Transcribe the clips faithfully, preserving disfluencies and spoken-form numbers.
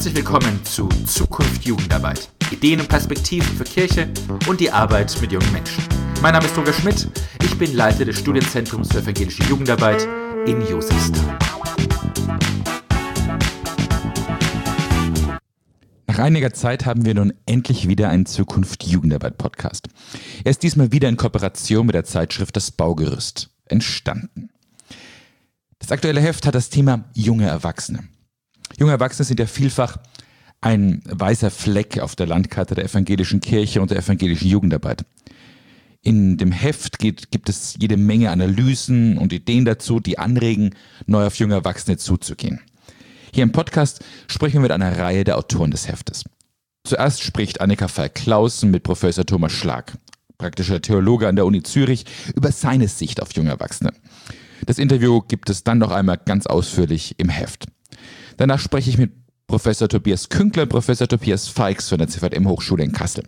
Herzlich willkommen zu Zukunft Jugendarbeit. Ideen und Perspektiven für Kirche und die Arbeit mit jungen Menschen. Mein Name ist Roger Schmidt, ich bin Leiter des Studienzentrums für evangelische Jugendarbeit in Josefsthal. Nach einiger Zeit haben wir nun endlich wieder einen Zukunft Jugendarbeit Podcast. Er ist diesmal wieder in Kooperation mit der Zeitschrift Das Baugerüst entstanden. Das aktuelle Heft hat das Thema junge Erwachsene. Junge Erwachsene sind ja vielfach ein weißer Fleck auf der Landkarte der evangelischen Kirche und der evangelischen Jugendarbeit. In dem Heft geht, gibt es jede Menge Analysen und Ideen dazu, die anregen, neu auf junge Erwachsene zuzugehen. Hier im Podcast sprechen wir mit einer Reihe der Autoren des Heftes. Zuerst spricht Annika Falk-Clausen mit Professor Thomas Schlag, praktischer Theologe an der Uni Zürich, über seine Sicht auf junge Erwachsene. Das Interview gibt es dann noch einmal ganz ausführlich im Heft. Danach spreche ich mit Professor Tobias Künkler und Professor Tobias Feix von der C V M-Hochschule in Kassel.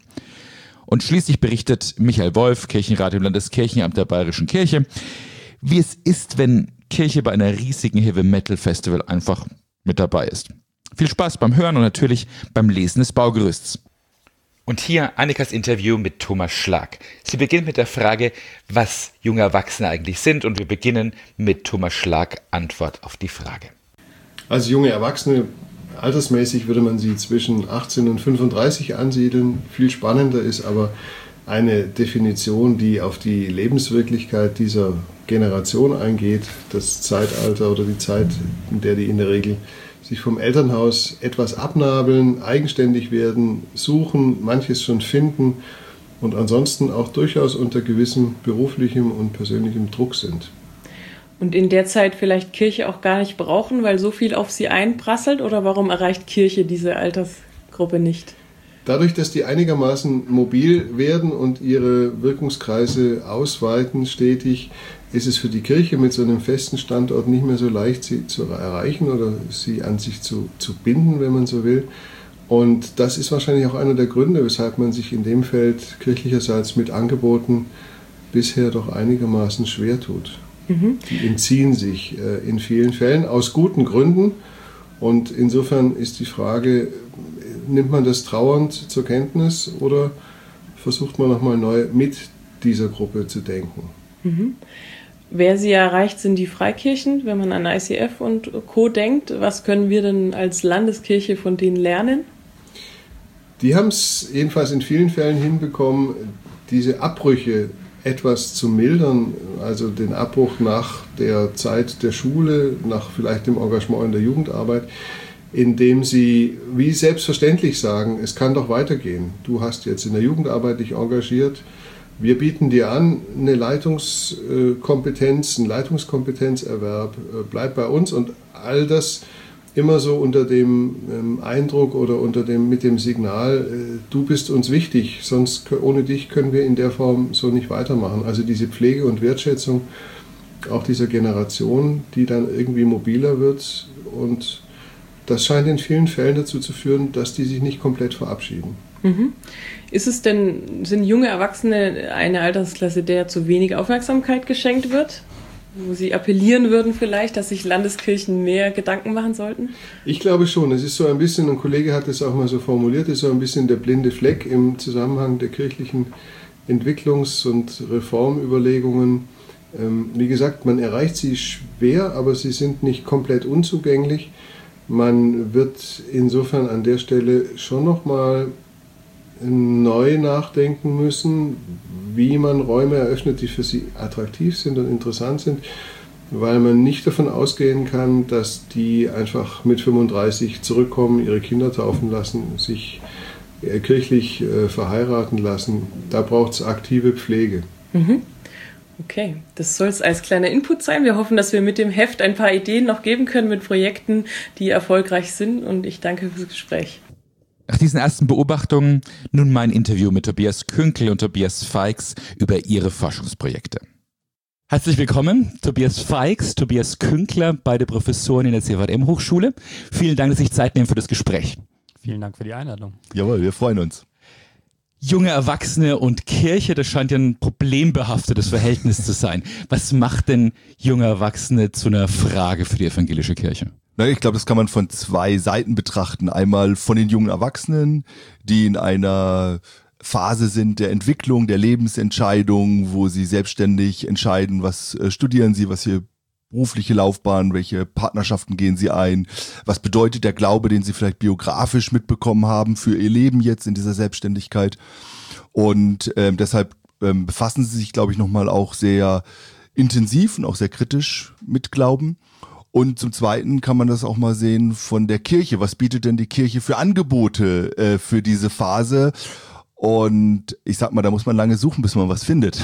Und schließlich berichtet Michael Wolf, Kirchenrat im Landeskirchenamt der Bayerischen Kirche, wie es ist, wenn Kirche bei einer riesigen Heavy-Metal-Festival einfach mit dabei ist. Viel Spaß beim Hören und natürlich beim Lesen des Baugerüsts. Und hier Annikas Interview mit Thomas Schlag. Sie beginnt mit der Frage, was junge Erwachsene eigentlich sind, und wir beginnen mit Thomas Schlag Antwort auf die Frage. Also junge Erwachsene, altersmäßig würde man sie zwischen achtzehn und fünfunddreißig ansiedeln. Viel spannender ist aber eine Definition, die auf die Lebenswirklichkeit dieser Generation eingeht, das Zeitalter oder die Zeit, in der die in der Regel sich vom Elternhaus etwas abnabeln, eigenständig werden, suchen, manches schon finden und ansonsten auch durchaus unter gewissem beruflichem und persönlichem Druck sind. Und in der Zeit vielleicht Kirche auch gar nicht brauchen, weil so viel auf sie einprasselt? Oder warum erreicht Kirche diese Altersgruppe nicht? Dadurch, dass die einigermaßen mobil werden und ihre Wirkungskreise ausweiten stetig, ist es für die Kirche mit so einem festen Standort nicht mehr so leicht, sie zu erreichen oder sie an sich zu, zu binden, wenn man so will. Und das ist wahrscheinlich auch einer der Gründe, weshalb man sich in dem Feld kirchlicherseits mit Angeboten bisher doch einigermaßen schwer tut. Mhm. Die entziehen sich äh, in vielen Fällen aus guten Gründen. Und insofern ist die Frage, nimmt man das trauernd zur Kenntnis oder versucht man nochmal neu mit dieser Gruppe zu denken? Mhm. Wer sie erreicht, sind die Freikirchen, wenn man an I C F und Co. denkt. Was können wir denn als Landeskirche von denen lernen? Die haben es jedenfalls in vielen Fällen hinbekommen, diese Abbrüche etwas zu mildern, also den Abbruch nach der Zeit der Schule, nach vielleicht dem Engagement in der Jugendarbeit, indem sie wie selbstverständlich sagen, es kann doch weitergehen. Du hast jetzt in der Jugendarbeit dich engagiert, wir bieten dir an, eine Leitungskompetenz, einen Leitungskompetenzerwerb, bleib bei uns, und all das immer so unter dem Eindruck oder unter dem, mit dem Signal, du bist uns wichtig, sonst ohne dich können wir in der Form so nicht weitermachen. Also diese Pflege und Wertschätzung auch dieser Generation, die dann irgendwie mobiler wird, und das scheint in vielen Fällen dazu zu führen, dass die sich nicht komplett verabschieden. Mhm. Ist es denn, sind junge Erwachsene eine Altersklasse, der zu wenig Aufmerksamkeit geschenkt wird? Wo Sie appellieren würden vielleicht, dass sich Landeskirchen mehr Gedanken machen sollten? Ich glaube schon. Es ist so ein bisschen, ein Kollege hat es auch mal so formuliert, es ist so ein bisschen der blinde Fleck im Zusammenhang der kirchlichen Entwicklungs- und Reformüberlegungen. Ähm, wie gesagt, man erreicht sie schwer, aber sie sind nicht komplett unzugänglich. Man wird insofern an der Stelle schon nochmal neu nachdenken müssen, wie man Räume eröffnet, die für sie attraktiv sind und interessant sind, weil man nicht davon ausgehen kann, dass die einfach mit fünfunddreißig zurückkommen, ihre Kinder taufen lassen, sich kirchlich äh, verheiraten lassen. Da braucht es aktive Pflege. Mhm. Okay, das soll es als kleiner Input sein. Wir hoffen, dass wir mit dem Heft ein paar Ideen noch geben können mit Projekten, die erfolgreich sind, und ich danke fürs Gespräch. Nach diesen ersten Beobachtungen nun mein Interview mit Tobias Künkler und Tobias Feix über ihre Forschungsprojekte. Herzlich willkommen, Tobias Feix, Tobias Künkler, beide Professoren in der C V M-Hochschule. Vielen Dank, dass Sie sich Zeit nehmen für das Gespräch. Vielen Dank für die Einladung. Jawohl, wir freuen uns. Junge Erwachsene und Kirche, das scheint ja ein problembehaftetes Verhältnis zu sein. Was macht denn junge Erwachsene zu einer Frage für die evangelische Kirche? Na, ich glaube, das kann man von zwei Seiten betrachten. Einmal von den jungen Erwachsenen, die in einer Phase sind der Entwicklung, der Lebensentscheidung, wo sie selbstständig entscheiden, was äh, studieren sie, was hier berufliche Laufbahn, welche Partnerschaften gehen sie ein, was bedeutet der Glaube, den sie vielleicht biografisch mitbekommen haben für ihr Leben jetzt in dieser Selbstständigkeit. Und ähm, deshalb ähm, befassen sie sich, glaube ich, nochmal auch sehr intensiv und auch sehr kritisch mit Glauben. Und zum Zweiten kann man das auch mal sehen von der Kirche. Was bietet denn die Kirche für Angebote äh, für diese Phase? Und ich sag mal, da muss man lange suchen, bis man was findet.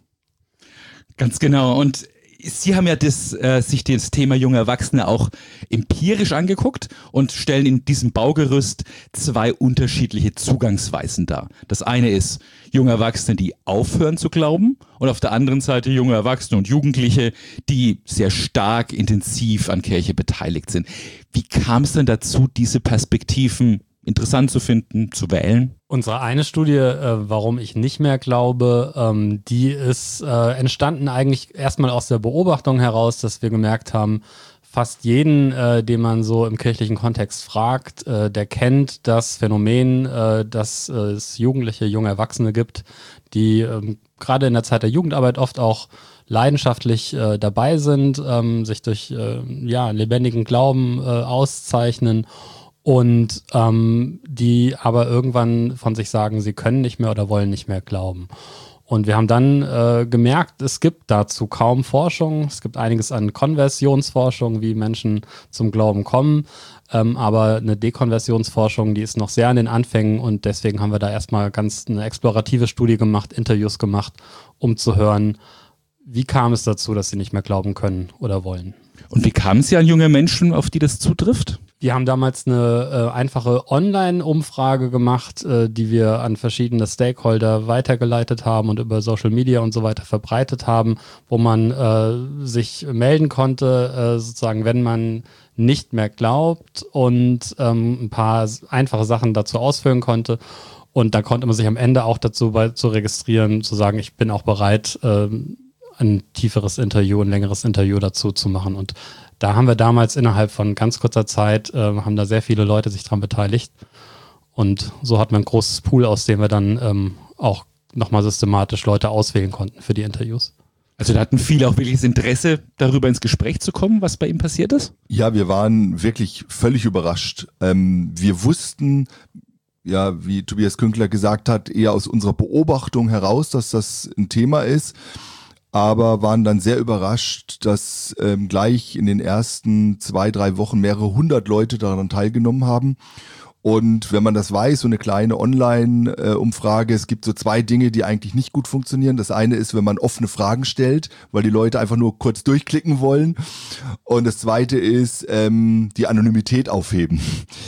Ganz genau. Und Sie haben ja das, äh, sich das Thema junge Erwachsene auch empirisch angeguckt und stellen in diesem Baugerüst zwei unterschiedliche Zugangsweisen dar. Das eine ist junge Erwachsene, die aufhören zu glauben, und auf der anderen Seite junge Erwachsene und Jugendliche, die sehr stark intensiv an Kirche beteiligt sind. Wie kam es denn dazu, diese Perspektiven interessant zu finden, zu wählen? Unsere eine Studie, äh, warum ich nicht mehr glaube, ähm, die ist äh, entstanden eigentlich erstmal aus der Beobachtung heraus, dass wir gemerkt haben, fast jeden, äh, den man so im kirchlichen Kontext fragt, äh, der kennt das Phänomen, äh, dass äh, es Jugendliche, junge Erwachsene gibt, die ähm, gerade in der Zeit der Jugendarbeit oft auch leidenschaftlich äh, dabei sind, ähm, sich durch äh, ja, lebendigen Glauben äh, auszeichnen. Und ähm, die aber irgendwann von sich sagen, sie können nicht mehr oder wollen nicht mehr glauben. Und wir haben dann äh, gemerkt, es gibt dazu kaum Forschung. Es gibt einiges an Konversionsforschung, wie Menschen zum Glauben kommen. Ähm, aber eine Dekonversionsforschung, die ist noch sehr an den Anfängen. Und deswegen haben wir da erstmal ganz eine explorative Studie gemacht, Interviews gemacht, um zu hören, wie kam es dazu, dass sie nicht mehr glauben können oder wollen. Und wie kamen Sie an junge Menschen, auf die das zutrifft? Wir haben damals eine äh, einfache Online-Umfrage gemacht, äh, die wir an verschiedene Stakeholder weitergeleitet haben und über Social Media und so weiter verbreitet haben, wo man äh, sich melden konnte, äh, sozusagen, wenn man nicht mehr glaubt, und ähm, ein paar einfache Sachen dazu ausfüllen konnte. Und da konnte man sich am Ende auch dazu bei, zu registrieren, zu sagen, ich bin auch bereit, äh, ein tieferes Interview, ein längeres Interview dazu zu machen. Und da haben wir damals innerhalb von ganz kurzer Zeit, äh, haben da sehr viele Leute sich dran beteiligt. Und so hatten wir ein großes Pool, aus dem wir dann ähm, auch nochmal systematisch Leute auswählen konnten für die Interviews. Also da hatten viele auch wirklich das Interesse, darüber ins Gespräch zu kommen, was bei ihm passiert ist? Ja, wir waren wirklich völlig überrascht. Ähm, wir wussten, ja, wie Tobias Künkler gesagt hat, eher aus unserer Beobachtung heraus, dass das ein Thema ist, aber waren dann sehr überrascht, dass ähm, gleich in den ersten zwei, drei Wochen mehrere hundert Leute daran teilgenommen haben. Und wenn man das weiß, so eine kleine Online-Umfrage, es gibt so zwei Dinge, die eigentlich nicht gut funktionieren. Das eine ist, wenn man offene Fragen stellt, weil die Leute einfach nur kurz durchklicken wollen. Und das zweite ist, ähm, die Anonymität aufheben.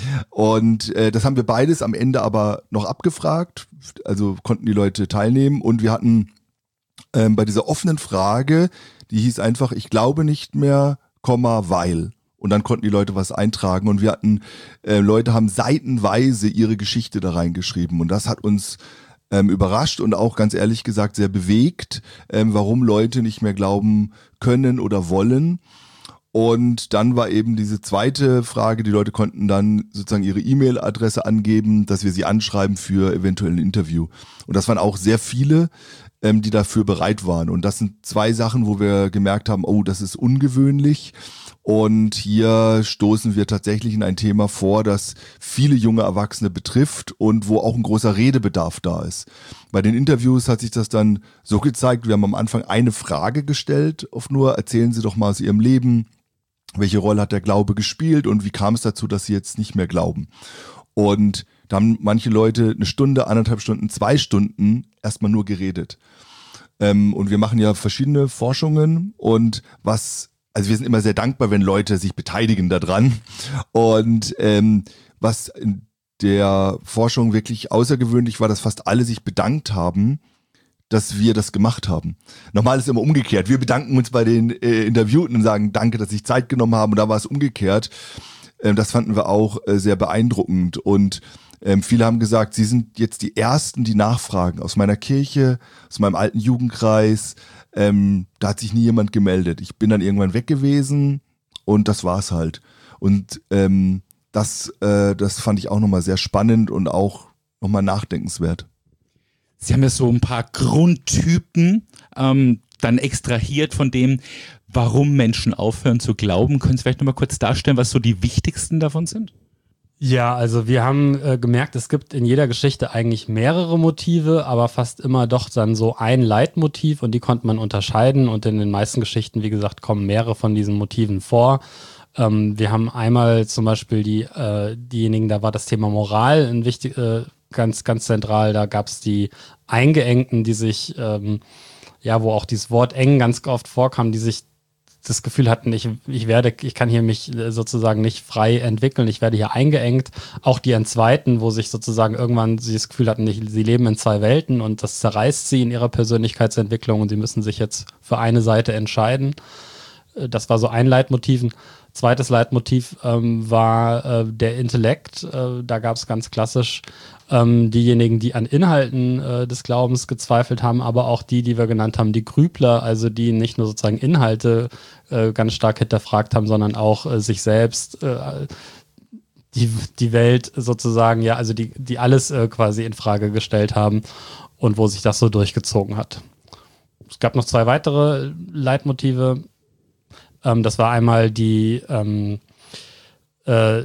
Und äh, das haben wir beides am Ende aber noch abgefragt. Also konnten die Leute teilnehmen. Und wir hatten ähm, bei dieser offenen Frage, die hieß einfach, ich glaube nicht mehr, Komma, weil. Und dann konnten die Leute was eintragen, und wir hatten, äh, Leute haben seitenweise ihre Geschichte da reingeschrieben, und das hat uns ähm, überrascht und auch ganz ehrlich gesagt sehr bewegt, ähm, warum Leute nicht mehr glauben können oder wollen. Und dann war eben diese zweite Frage, die Leute konnten dann sozusagen ihre E-Mail-Adresse angeben, dass wir sie anschreiben für eventuell ein Interview. Und das waren auch sehr viele, ähm, die dafür bereit waren. Und das sind zwei Sachen, wo wir gemerkt haben, oh, das ist ungewöhnlich. Und hier stoßen wir tatsächlich in ein Thema vor, das viele junge Erwachsene betrifft und wo auch ein großer Redebedarf da ist. Bei den Interviews hat sich das dann so gezeigt, wir haben am Anfang eine Frage gestellt, oft nur, erzählen Sie doch mal aus Ihrem Leben, welche Rolle hat der Glaube gespielt und wie kam es dazu, dass Sie jetzt nicht mehr glauben? Und da haben manche Leute eine Stunde, anderthalb Stunden, zwei Stunden erstmal nur geredet. Ähm, und wir machen ja verschiedene Forschungen, und was Also wir sind immer sehr dankbar, wenn Leute sich beteiligen daran. Und ähm, was in der Forschung wirklich außergewöhnlich war, dass fast alle sich bedankt haben, dass wir das gemacht haben. Normal ist es immer umgekehrt. Wir bedanken uns bei den äh, Interviewten und sagen, danke, dass Sie sich Zeit genommen haben. Und da war es umgekehrt. Ähm, das fanden wir auch äh, sehr beeindruckend. Und ähm, viele haben gesagt, sie sind jetzt die Ersten, die nachfragen. Aus meiner Kirche, aus meinem alten Jugendkreis. Ähm, da hat sich nie jemand gemeldet. Ich bin dann irgendwann weg gewesen, und das war's halt. Und ähm, das, äh, das fand ich auch nochmal sehr spannend und auch nochmal nachdenkenswert. Sie haben ja so ein paar Grundtypen ähm, dann extrahiert von dem, warum Menschen aufhören zu glauben. Können Sie vielleicht nochmal kurz darstellen, was so die wichtigsten davon sind? Ja, also wir haben äh, gemerkt, es gibt in jeder Geschichte eigentlich mehrere Motive, aber fast immer doch dann so ein Leitmotiv und die konnte man unterscheiden und in den meisten Geschichten, wie gesagt, kommen mehrere von diesen Motiven vor. Ähm, wir haben einmal zum Beispiel die, äh, diejenigen, da war das Thema Moral ein wichtig, äh, ganz, ganz zentral, da gab es die Eingeengten, die sich, ähm, ja, wo auch dieses Wort eng ganz oft vorkam, die sich das Gefühl hatten, ich, ich werde, ich kann hier mich sozusagen nicht frei entwickeln, ich werde hier eingeengt. Auch die Entzweiten, wo sich sozusagen irgendwann sie das Gefühl hatten, ich, sie leben in zwei Welten und das zerreißt sie in ihrer Persönlichkeitsentwicklung und sie müssen sich jetzt für eine Seite entscheiden. Das war so ein Leitmotiv. Ein zweites Leitmotiv ähm, war äh, der Intellekt. Äh, da gab es ganz klassisch ähm, diejenigen, die an Inhalten äh, des Glaubens gezweifelt haben, aber auch die, die wir genannt haben, die Grübler, also die nicht nur sozusagen Inhalte äh, ganz stark hinterfragt haben, sondern auch äh, sich selbst, äh, die, die Welt sozusagen, ja, also die, die alles äh, quasi in Frage gestellt haben und wo sich das so durchgezogen hat. Es gab noch zwei weitere Leitmotive. Ähm, das war einmal die, ähm, äh,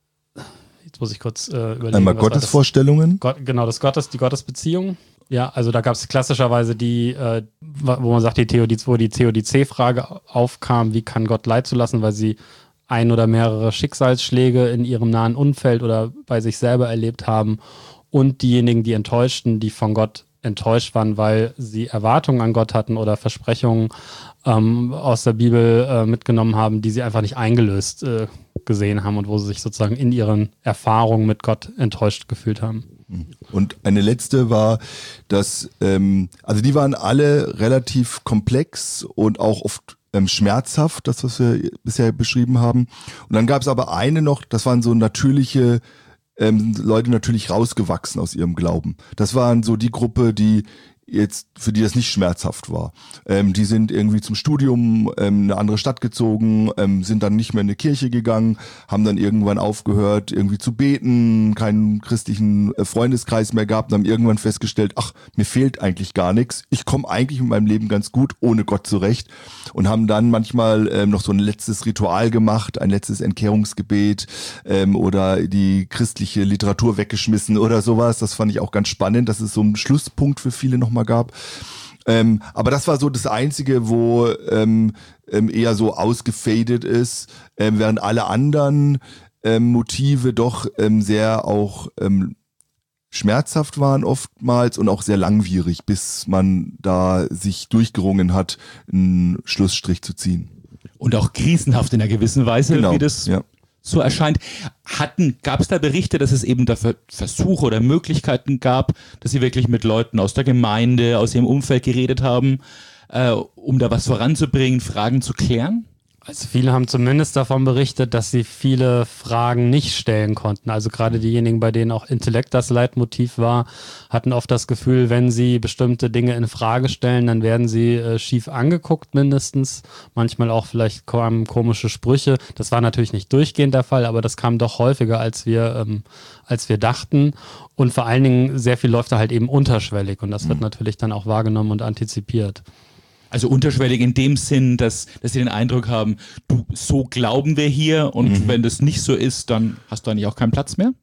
jetzt muss ich kurz äh, überlegen. Einmal Gottesvorstellungen. Gott, genau, das Gottes, die Gottesbeziehung. Ja, also da gab es klassischerweise die, äh, wo man sagt, die Theodiz, wo die Theodizee-Frage aufkam, wie kann Gott Leid zulassen, weil sie ein oder mehrere Schicksalsschläge in ihrem nahen Umfeld oder bei sich selber erlebt haben und diejenigen, die enttäuschten, die von Gott enttäuscht waren, weil sie Erwartungen an Gott hatten oder Versprechungen ähm, aus der Bibel äh, mitgenommen haben, die sie einfach nicht eingelöst äh, gesehen haben und wo sie sich sozusagen in ihren Erfahrungen mit Gott enttäuscht gefühlt haben. Und eine letzte war, dass, ähm, also die waren alle relativ komplex und auch oft ähm, schmerzhaft, das, was wir bisher beschrieben haben. Und dann gab es aber eine noch, das waren so natürliche ähm, Leute natürlich rausgewachsen aus ihrem Glauben. Das waren so die Gruppe, die jetzt, für die das nicht schmerzhaft war. Ähm, die sind irgendwie zum Studium ähm, in eine andere Stadt gezogen, ähm, sind dann nicht mehr in eine Kirche gegangen, haben dann irgendwann aufgehört, irgendwie zu beten, keinen christlichen äh, Freundeskreis mehr gehabt und haben irgendwann festgestellt, ach, mir fehlt eigentlich gar nichts. Ich komme eigentlich mit meinem Leben ganz gut ohne Gott zurecht und haben dann manchmal ähm, noch so ein letztes Ritual gemacht, ein letztes Entkehrungsgebet ähm, oder die christliche Literatur weggeschmissen oder sowas. Das fand ich auch ganz spannend. Das ist so ein Schlusspunkt für viele nochmal gab. Ähm, aber das war so das Einzige, wo ähm, ähm, eher so ausgefadet ist, ähm, während alle anderen ähm, Motive doch ähm, sehr auch ähm, schmerzhaft waren oftmals und auch sehr langwierig, bis man da sich durchgerungen hat, einen Schlussstrich zu ziehen. Und auch krisenhaft in einer gewissen Weise, Genau, wie das ja. so erscheint. Hatten, gab es da Berichte, dass es eben da Versuche oder Möglichkeiten gab, dass Sie wirklich mit Leuten aus der Gemeinde, aus Ihrem Umfeld geredet haben, äh, um da was voranzubringen, Fragen zu klären? Also viele haben zumindest davon berichtet, dass sie viele Fragen nicht stellen konnten. Also gerade diejenigen, bei denen auch Intellekt das Leitmotiv war, hatten oft das Gefühl, wenn sie bestimmte Dinge in Frage stellen, dann werden sie äh, schief angeguckt mindestens. Manchmal auch vielleicht kamen komische Sprüche. Das war natürlich nicht durchgehend der Fall, aber das kam doch häufiger, als wir, ähm, als wir dachten. Und vor allen Dingen sehr viel läuft da halt eben unterschwellig und das wird natürlich dann auch wahrgenommen und antizipiert. Also unterschwellig in dem Sinn, dass, dass sie den Eindruck haben, du, so glauben wir hier und mhm. wenn das nicht so ist, dann hast du eigentlich auch keinen Platz mehr?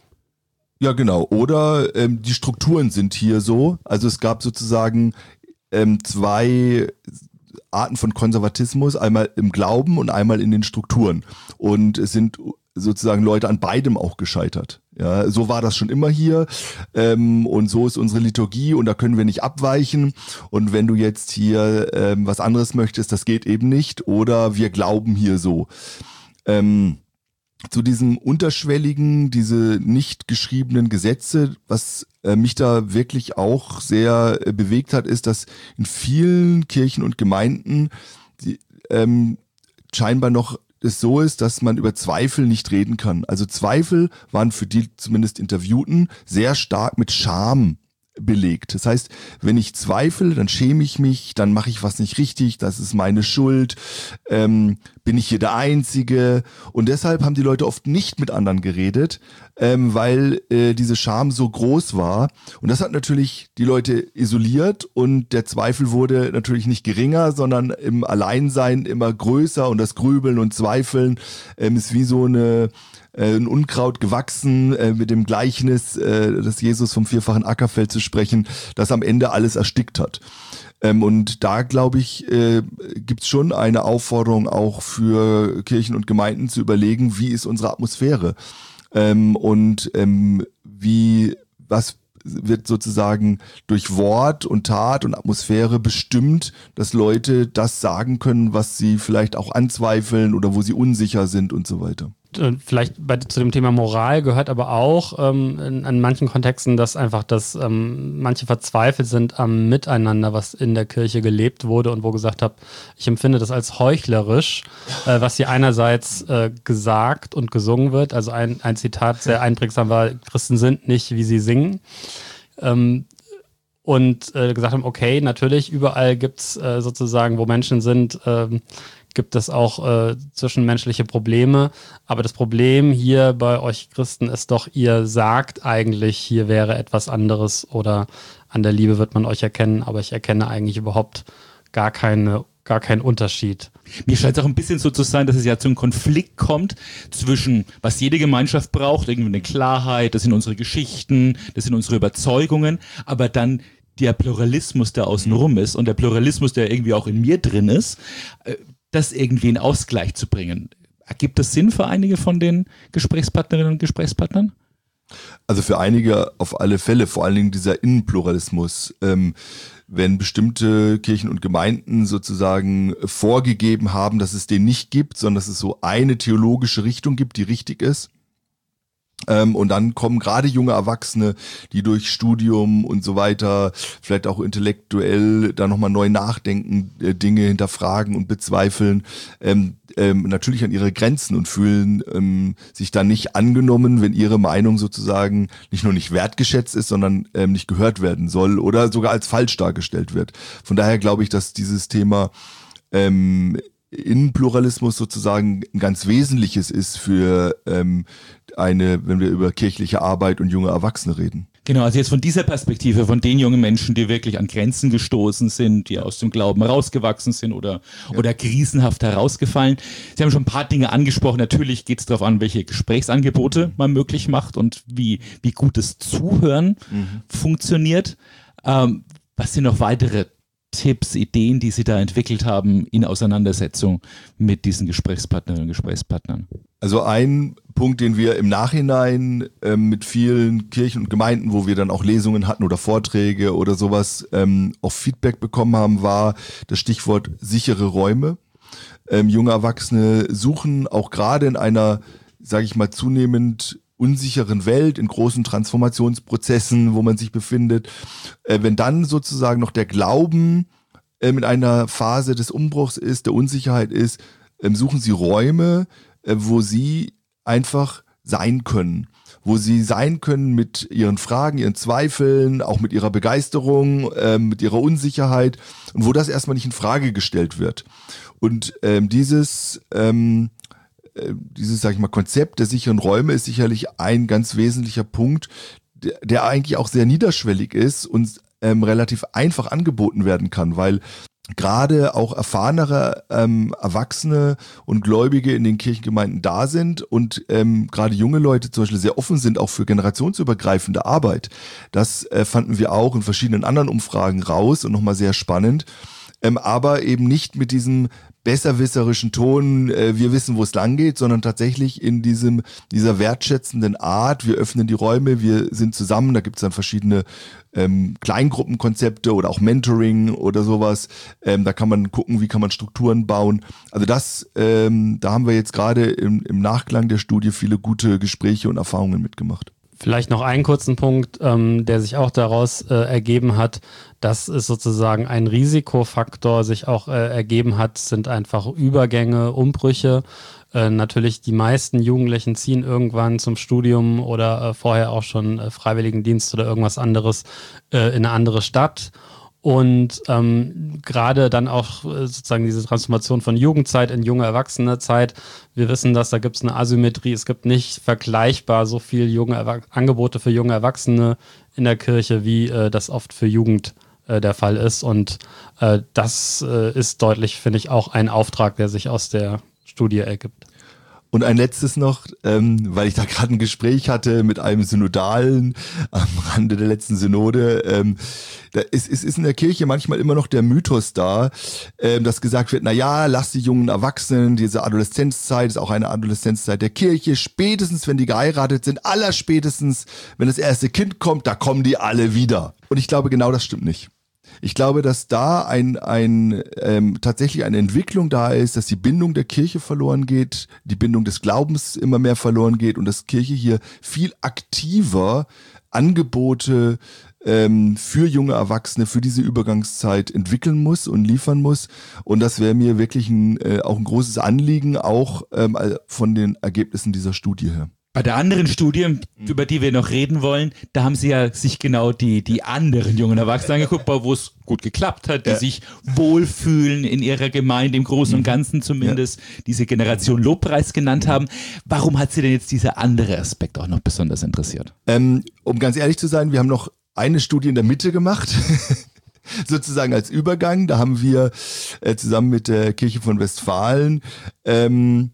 Ja, genau. Oder ähm, die Strukturen sind hier so. Also es gab sozusagen ähm, zwei Arten von Konservatismus, einmal im Glauben und einmal in den Strukturen. Und es sind sozusagen Leute an beidem auch gescheitert. Ja, so war das schon immer hier ähm, und so ist unsere Liturgie und da können wir nicht abweichen und wenn du jetzt hier ähm, was anderes möchtest, das geht eben nicht oder wir glauben hier so. Ähm, zu diesem unterschwelligen, diese nicht geschriebenen Gesetze, was äh, mich da wirklich auch sehr äh, bewegt hat, ist, dass in vielen Kirchen und Gemeinden die, ähm, scheinbar noch es so ist, dass man über Zweifel nicht reden kann. Also Zweifel waren für die zumindest Interviewten sehr stark mit Scham belegt. Das heißt, wenn ich zweifle, dann schäme ich mich, dann mache ich was nicht richtig, das ist meine Schuld, ähm, bin ich hier der Einzige? Und deshalb haben die Leute oft nicht mit anderen geredet, ähm, weil äh, diese Scham so groß war. Und das hat natürlich die Leute isoliert und der Zweifel wurde natürlich nicht geringer, sondern im Alleinsein immer größer und das Grübeln und Zweifeln ähm, ist wie so eine ein Unkraut gewachsen, äh, mit dem Gleichnis, äh, das Jesus vom vierfachen Ackerfeld zu sprechen, das am Ende alles erstickt hat. Ähm, und da, glaube ich, äh, gibt es schon eine Aufforderung auch für Kirchen und Gemeinden zu überlegen, wie ist unsere Atmosphäre ähm, und ähm, wie, was wird sozusagen durch Wort und Tat und Atmosphäre bestimmt, dass Leute das sagen können, was sie vielleicht auch anzweifeln oder wo sie unsicher sind und so weiter. Vielleicht bei, zu dem Thema Moral gehört aber auch ähm, in, in manchen Kontexten, dass einfach, dass ähm, manche verzweifelt sind am Miteinander, was in der Kirche gelebt wurde und wo gesagt habe, ich empfinde das als heuchlerisch, äh, was hier einerseits äh, gesagt und gesungen wird. Also ein, ein Zitat sehr einprägsam war, Christen sind nicht, wie sie singen. Ähm, und äh, gesagt haben, okay, natürlich, überall gibt es äh, sozusagen, wo Menschen sind, äh, gibt es auch äh, zwischenmenschliche Probleme. Aber das Problem hier bei euch Christen ist doch, ihr sagt eigentlich, hier wäre etwas anderes oder an der Liebe wird man euch erkennen, aber ich erkenne eigentlich überhaupt gar keine, gar keinen Unterschied. Mir scheint es auch ein bisschen so zu sein, dass es ja zu einem Konflikt kommt zwischen, was jede Gemeinschaft braucht, irgendwie eine Klarheit, das sind unsere Geschichten, das sind unsere Überzeugungen, aber dann der Pluralismus, der außenrum ist und der Pluralismus, der irgendwie auch in mir drin ist, das irgendwie in Ausgleich zu bringen. Ergibt das Sinn für einige von den Gesprächspartnerinnen und Gesprächspartnern? Also für einige auf alle Fälle, vor allen Dingen dieser Innenpluralismus. Ähm, wenn bestimmte Kirchen und Gemeinden sozusagen vorgegeben haben, dass es den nicht gibt, sondern dass es so eine theologische Richtung gibt, die richtig ist. Ähm, und dann kommen gerade junge Erwachsene, die durch Studium und so weiter, vielleicht auch intellektuell da nochmal neu nachdenken, äh, Dinge hinterfragen und bezweifeln, ähm, ähm, natürlich an ihre Grenzen und fühlen ähm, sich dann nicht angenommen, wenn ihre Meinung sozusagen nicht nur nicht wertgeschätzt ist, sondern ähm, nicht gehört werden soll oder sogar als falsch dargestellt wird. Von daher glaube ich, dass dieses Thema ähm, Innenpluralismus sozusagen ein ganz wesentliches ist für ähm, eine, wenn wir über kirchliche Arbeit und junge Erwachsene reden. Genau, also jetzt von dieser Perspektive, von den jungen Menschen, die wirklich an Grenzen gestoßen sind, die aus dem Glauben rausgewachsen sind oder, ja. oder krisenhaft herausgefallen. Sie haben schon ein paar Dinge angesprochen. Natürlich geht es darauf an, welche Gesprächsangebote man möglich macht und wie, wie gut das Zuhören mhm. funktioniert. Ähm, was sind noch weitere Tipps, Ideen, die Sie da entwickelt haben in Auseinandersetzung mit diesen Gesprächspartnerinnen und Gesprächspartnern? Also ein Punkt, den wir im Nachhinein ähm, mit vielen Kirchen und Gemeinden, wo wir dann auch Lesungen hatten oder Vorträge oder sowas, ähm, auch Feedback bekommen haben, war das Stichwort sichere Räume. Ähm, junge Erwachsene suchen auch gerade in einer, sage ich mal, zunehmend unsicheren Welt, in großen Transformationsprozessen, wo man sich befindet, äh, wenn dann sozusagen noch der Glauben äh, in einer Phase des Umbruchs ist, der Unsicherheit ist, äh, suchen sie Räume, äh, wo sie einfach sein können, wo sie sein können mit ihren Fragen, ihren Zweifeln, auch mit ihrer Begeisterung, äh, mit ihrer Unsicherheit und wo das erstmal nicht in Frage gestellt wird. Und ähm, dieses ähm, Dieses, sag ich mal, Konzept der sicheren Räume ist sicherlich ein ganz wesentlicher Punkt, der, der eigentlich auch sehr niederschwellig ist und ähm, relativ einfach angeboten werden kann, weil gerade auch erfahrenere ähm, Erwachsene und Gläubige in den Kirchengemeinden da sind und ähm, gerade junge Leute zum Beispiel sehr offen sind auch für generationsübergreifende Arbeit. Das äh, fanden wir auch in verschiedenen anderen Umfragen raus und nochmal sehr spannend, ähm, aber eben nicht mit diesem besserwisserischen Ton, äh, wir wissen, wo es lang geht, sondern tatsächlich in diesem dieser wertschätzenden Art, wir öffnen die Räume, wir sind zusammen, da gibt es dann verschiedene ähm, Kleingruppenkonzepte oder auch Mentoring oder sowas, ähm, da kann man gucken, wie kann man Strukturen bauen. Also das, ähm, da haben wir jetzt gerade im, im Nachklang der Studie viele gute Gespräche und Erfahrungen mitgemacht. Vielleicht noch einen kurzen Punkt, ähm, der sich auch daraus äh, ergeben hat, dass es sozusagen ein Risikofaktor sich auch äh, ergeben hat, sind einfach Übergänge, Umbrüche äh, natürlich die meisten Jugendlichen ziehen irgendwann zum Studium oder äh, vorher auch schon äh, Freiwilligendienst oder irgendwas anderes äh, in eine andere Stadt. Und ähm, gerade dann auch äh, sozusagen diese Transformation von Jugendzeit in junge Erwachsenenzeit. Wir wissen, dass da gibt es eine Asymmetrie. Es gibt nicht vergleichbar so viel junge Erwa- Angebote für junge Erwachsene in der Kirche, wie äh, das oft für Jugend äh, der Fall ist. Und äh, das äh, ist deutlich, finde ich, auch ein Auftrag, der sich aus der Studie ergibt. Und ein letztes noch, ähm, weil ich da gerade ein Gespräch hatte mit einem Synodalen am Rande der letzten Synode. Ähm, da ist, ist, ist in der Kirche manchmal immer noch der Mythos da, ähm, dass gesagt wird, na ja, lass die jungen Erwachsenen, diese Adoleszenzzeit ist auch eine Adoleszenzzeit der Kirche, spätestens, wenn die geheiratet sind, allerspätestens, wenn das erste Kind kommt, da kommen die alle wieder. Und ich glaube, genau das stimmt nicht. Ich glaube, dass da ein, ein ähm, tatsächlich eine Entwicklung da ist, dass die Bindung der Kirche verloren geht, die Bindung des Glaubens immer mehr verloren geht und dass Kirche hier viel aktiver Angebote ähm, für junge Erwachsene, für diese Übergangszeit entwickeln muss und liefern muss. Und das wäre mir wirklich ein, äh, auch ein großes Anliegen, auch ähm, von den Ergebnissen dieser Studie her. Bei der anderen Studie, über die wir noch reden wollen, da haben sie ja sich genau die, die anderen jungen Erwachsenen angeguckt, wo es gut geklappt hat, die ja. sich wohlfühlen in ihrer Gemeinde, im Großen und Ganzen zumindest, ja. diese Generation Lobpreis genannt haben. Warum hat sie denn jetzt dieser andere Aspekt auch noch besonders interessiert? Ähm, um ganz ehrlich zu sein, wir haben noch eine Studie in der Mitte gemacht. Sozusagen als Übergang. Da haben wir äh, zusammen mit der Kirche von Westfalen ähm,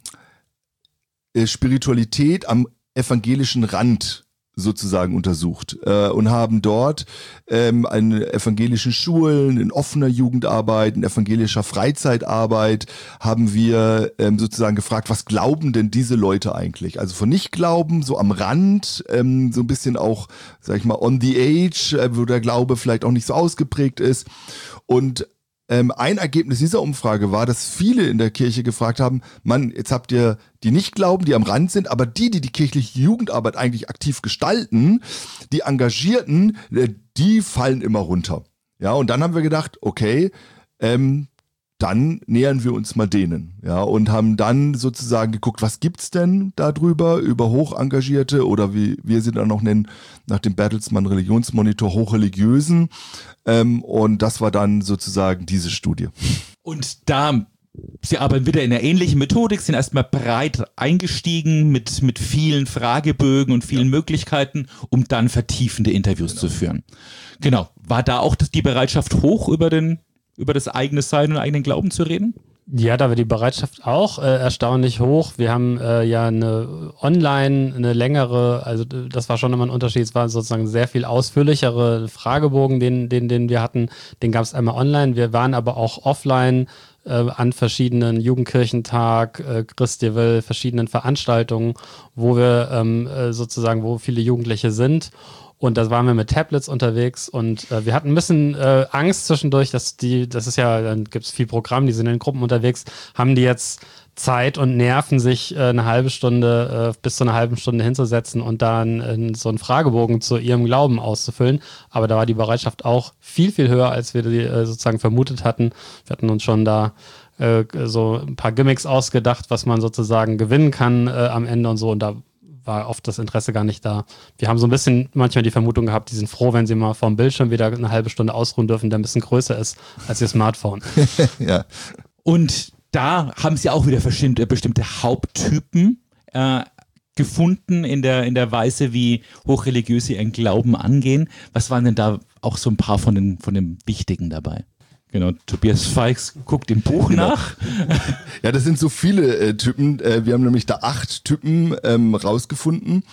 Spiritualität am evangelischen Rand sozusagen untersucht äh, und haben dort ähm, an evangelischen Schulen, in offener Jugendarbeit, in evangelischer Freizeitarbeit haben wir ähm, sozusagen gefragt, was glauben denn diese Leute eigentlich? Also von Nichtglauben, so am Rand, ähm, so ein bisschen auch, sag ich mal, on the age, äh, wo der Glaube vielleicht auch nicht so ausgeprägt ist. Und Ähm, ein Ergebnis dieser Umfrage war, dass viele in der Kirche gefragt haben, Mann, jetzt habt ihr die nicht glauben, die am Rand sind, aber die, die die kirchliche Jugendarbeit eigentlich aktiv gestalten, die Engagierten, die fallen immer runter. Ja, und dann haben wir gedacht, okay, ähm, dann nähern wir uns mal denen, ja, und haben dann sozusagen geguckt, was gibt's denn da drüber über Hochengagierte oder wie wir sie dann noch nennen, nach dem Bertelsmann Religionsmonitor Hochreligiösen, ähm, und das war dann sozusagen diese Studie. Und da, Sie arbeiten wieder in einer ähnlichen Methodik, sind erstmal breit eingestiegen mit, mit vielen Fragebögen und vielen ja. Möglichkeiten, um dann vertiefende Interviews genau. zu führen. Genau, war da auch die Bereitschaft hoch, über den über das eigene Sein und eigenen Glauben zu reden? Ja, da war die Bereitschaft auch äh, erstaunlich hoch. Wir haben äh, ja eine online, eine längere, also das war schon immer ein Unterschied, es war sozusagen sehr viel ausführlichere Fragebogen, den, den, den wir hatten. Den gab es einmal online. Wir waren aber auch offline äh, an verschiedenen Jugendkirchentag, äh, Christiwil, verschiedenen Veranstaltungen, wo wir ähm, äh, sozusagen, wo viele Jugendliche sind. Und da waren wir mit Tablets unterwegs und äh, wir hatten ein bisschen äh, Angst zwischendurch, dass die, das ist ja, dann gibt es viel Programm, die sind in Gruppen unterwegs, haben die jetzt Zeit und Nerven, sich äh, eine halbe Stunde, äh, bis zu einer halben Stunde hinzusetzen und dann äh, so einen Fragebogen zu ihrem Glauben auszufüllen. Aber da war die Bereitschaft auch viel, viel höher, als wir die äh, sozusagen vermutet hatten. Wir hatten uns schon da äh, so ein paar Gimmicks ausgedacht, was man sozusagen gewinnen kann äh, am Ende und so, und da war oft das Interesse gar nicht da. Wir haben so ein bisschen manchmal die Vermutung gehabt, die sind froh, wenn sie mal vor dem Bildschirm wieder eine halbe Stunde ausruhen dürfen, der ein bisschen größer ist als ihr Smartphone. Ja. Und da haben sie auch wieder bestimmte, bestimmte Haupttypen äh, gefunden in der, in der Weise, wie Hochreligiöse ihren Glauben angehen. Was waren denn da auch so ein paar von den, von den Wichtigen dabei? Genau, Tobias Feix guckt im Buch genau. nach. Ja, das sind so viele äh, Typen. Äh, wir haben nämlich da acht Typen ähm, rausgefunden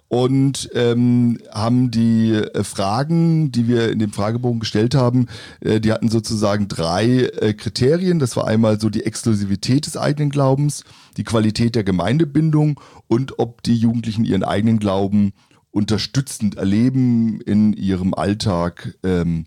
und ähm, haben die äh, Fragen, die wir in dem Fragebogen gestellt haben, äh, die hatten sozusagen drei äh, Kriterien. Das war einmal so die Exklusivität des eigenen Glaubens, die Qualität der Gemeindebindung und ob die Jugendlichen ihren eigenen Glauben unterstützend erleben in ihrem Alltag. Ähm,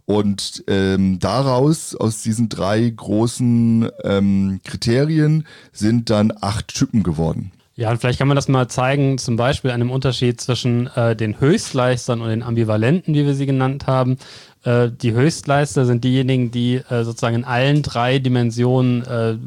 Und ähm, daraus, aus diesen drei großen ähm, Kriterien, sind dann acht Typen geworden. Ja, und vielleicht kann man das mal zeigen, zum Beispiel an dem Unterschied zwischen äh, den Höchstleistern und den Ambivalenten, wie wir sie genannt haben. Äh, die Höchstleister sind diejenigen, die äh, sozusagen in allen drei Dimensionen äh,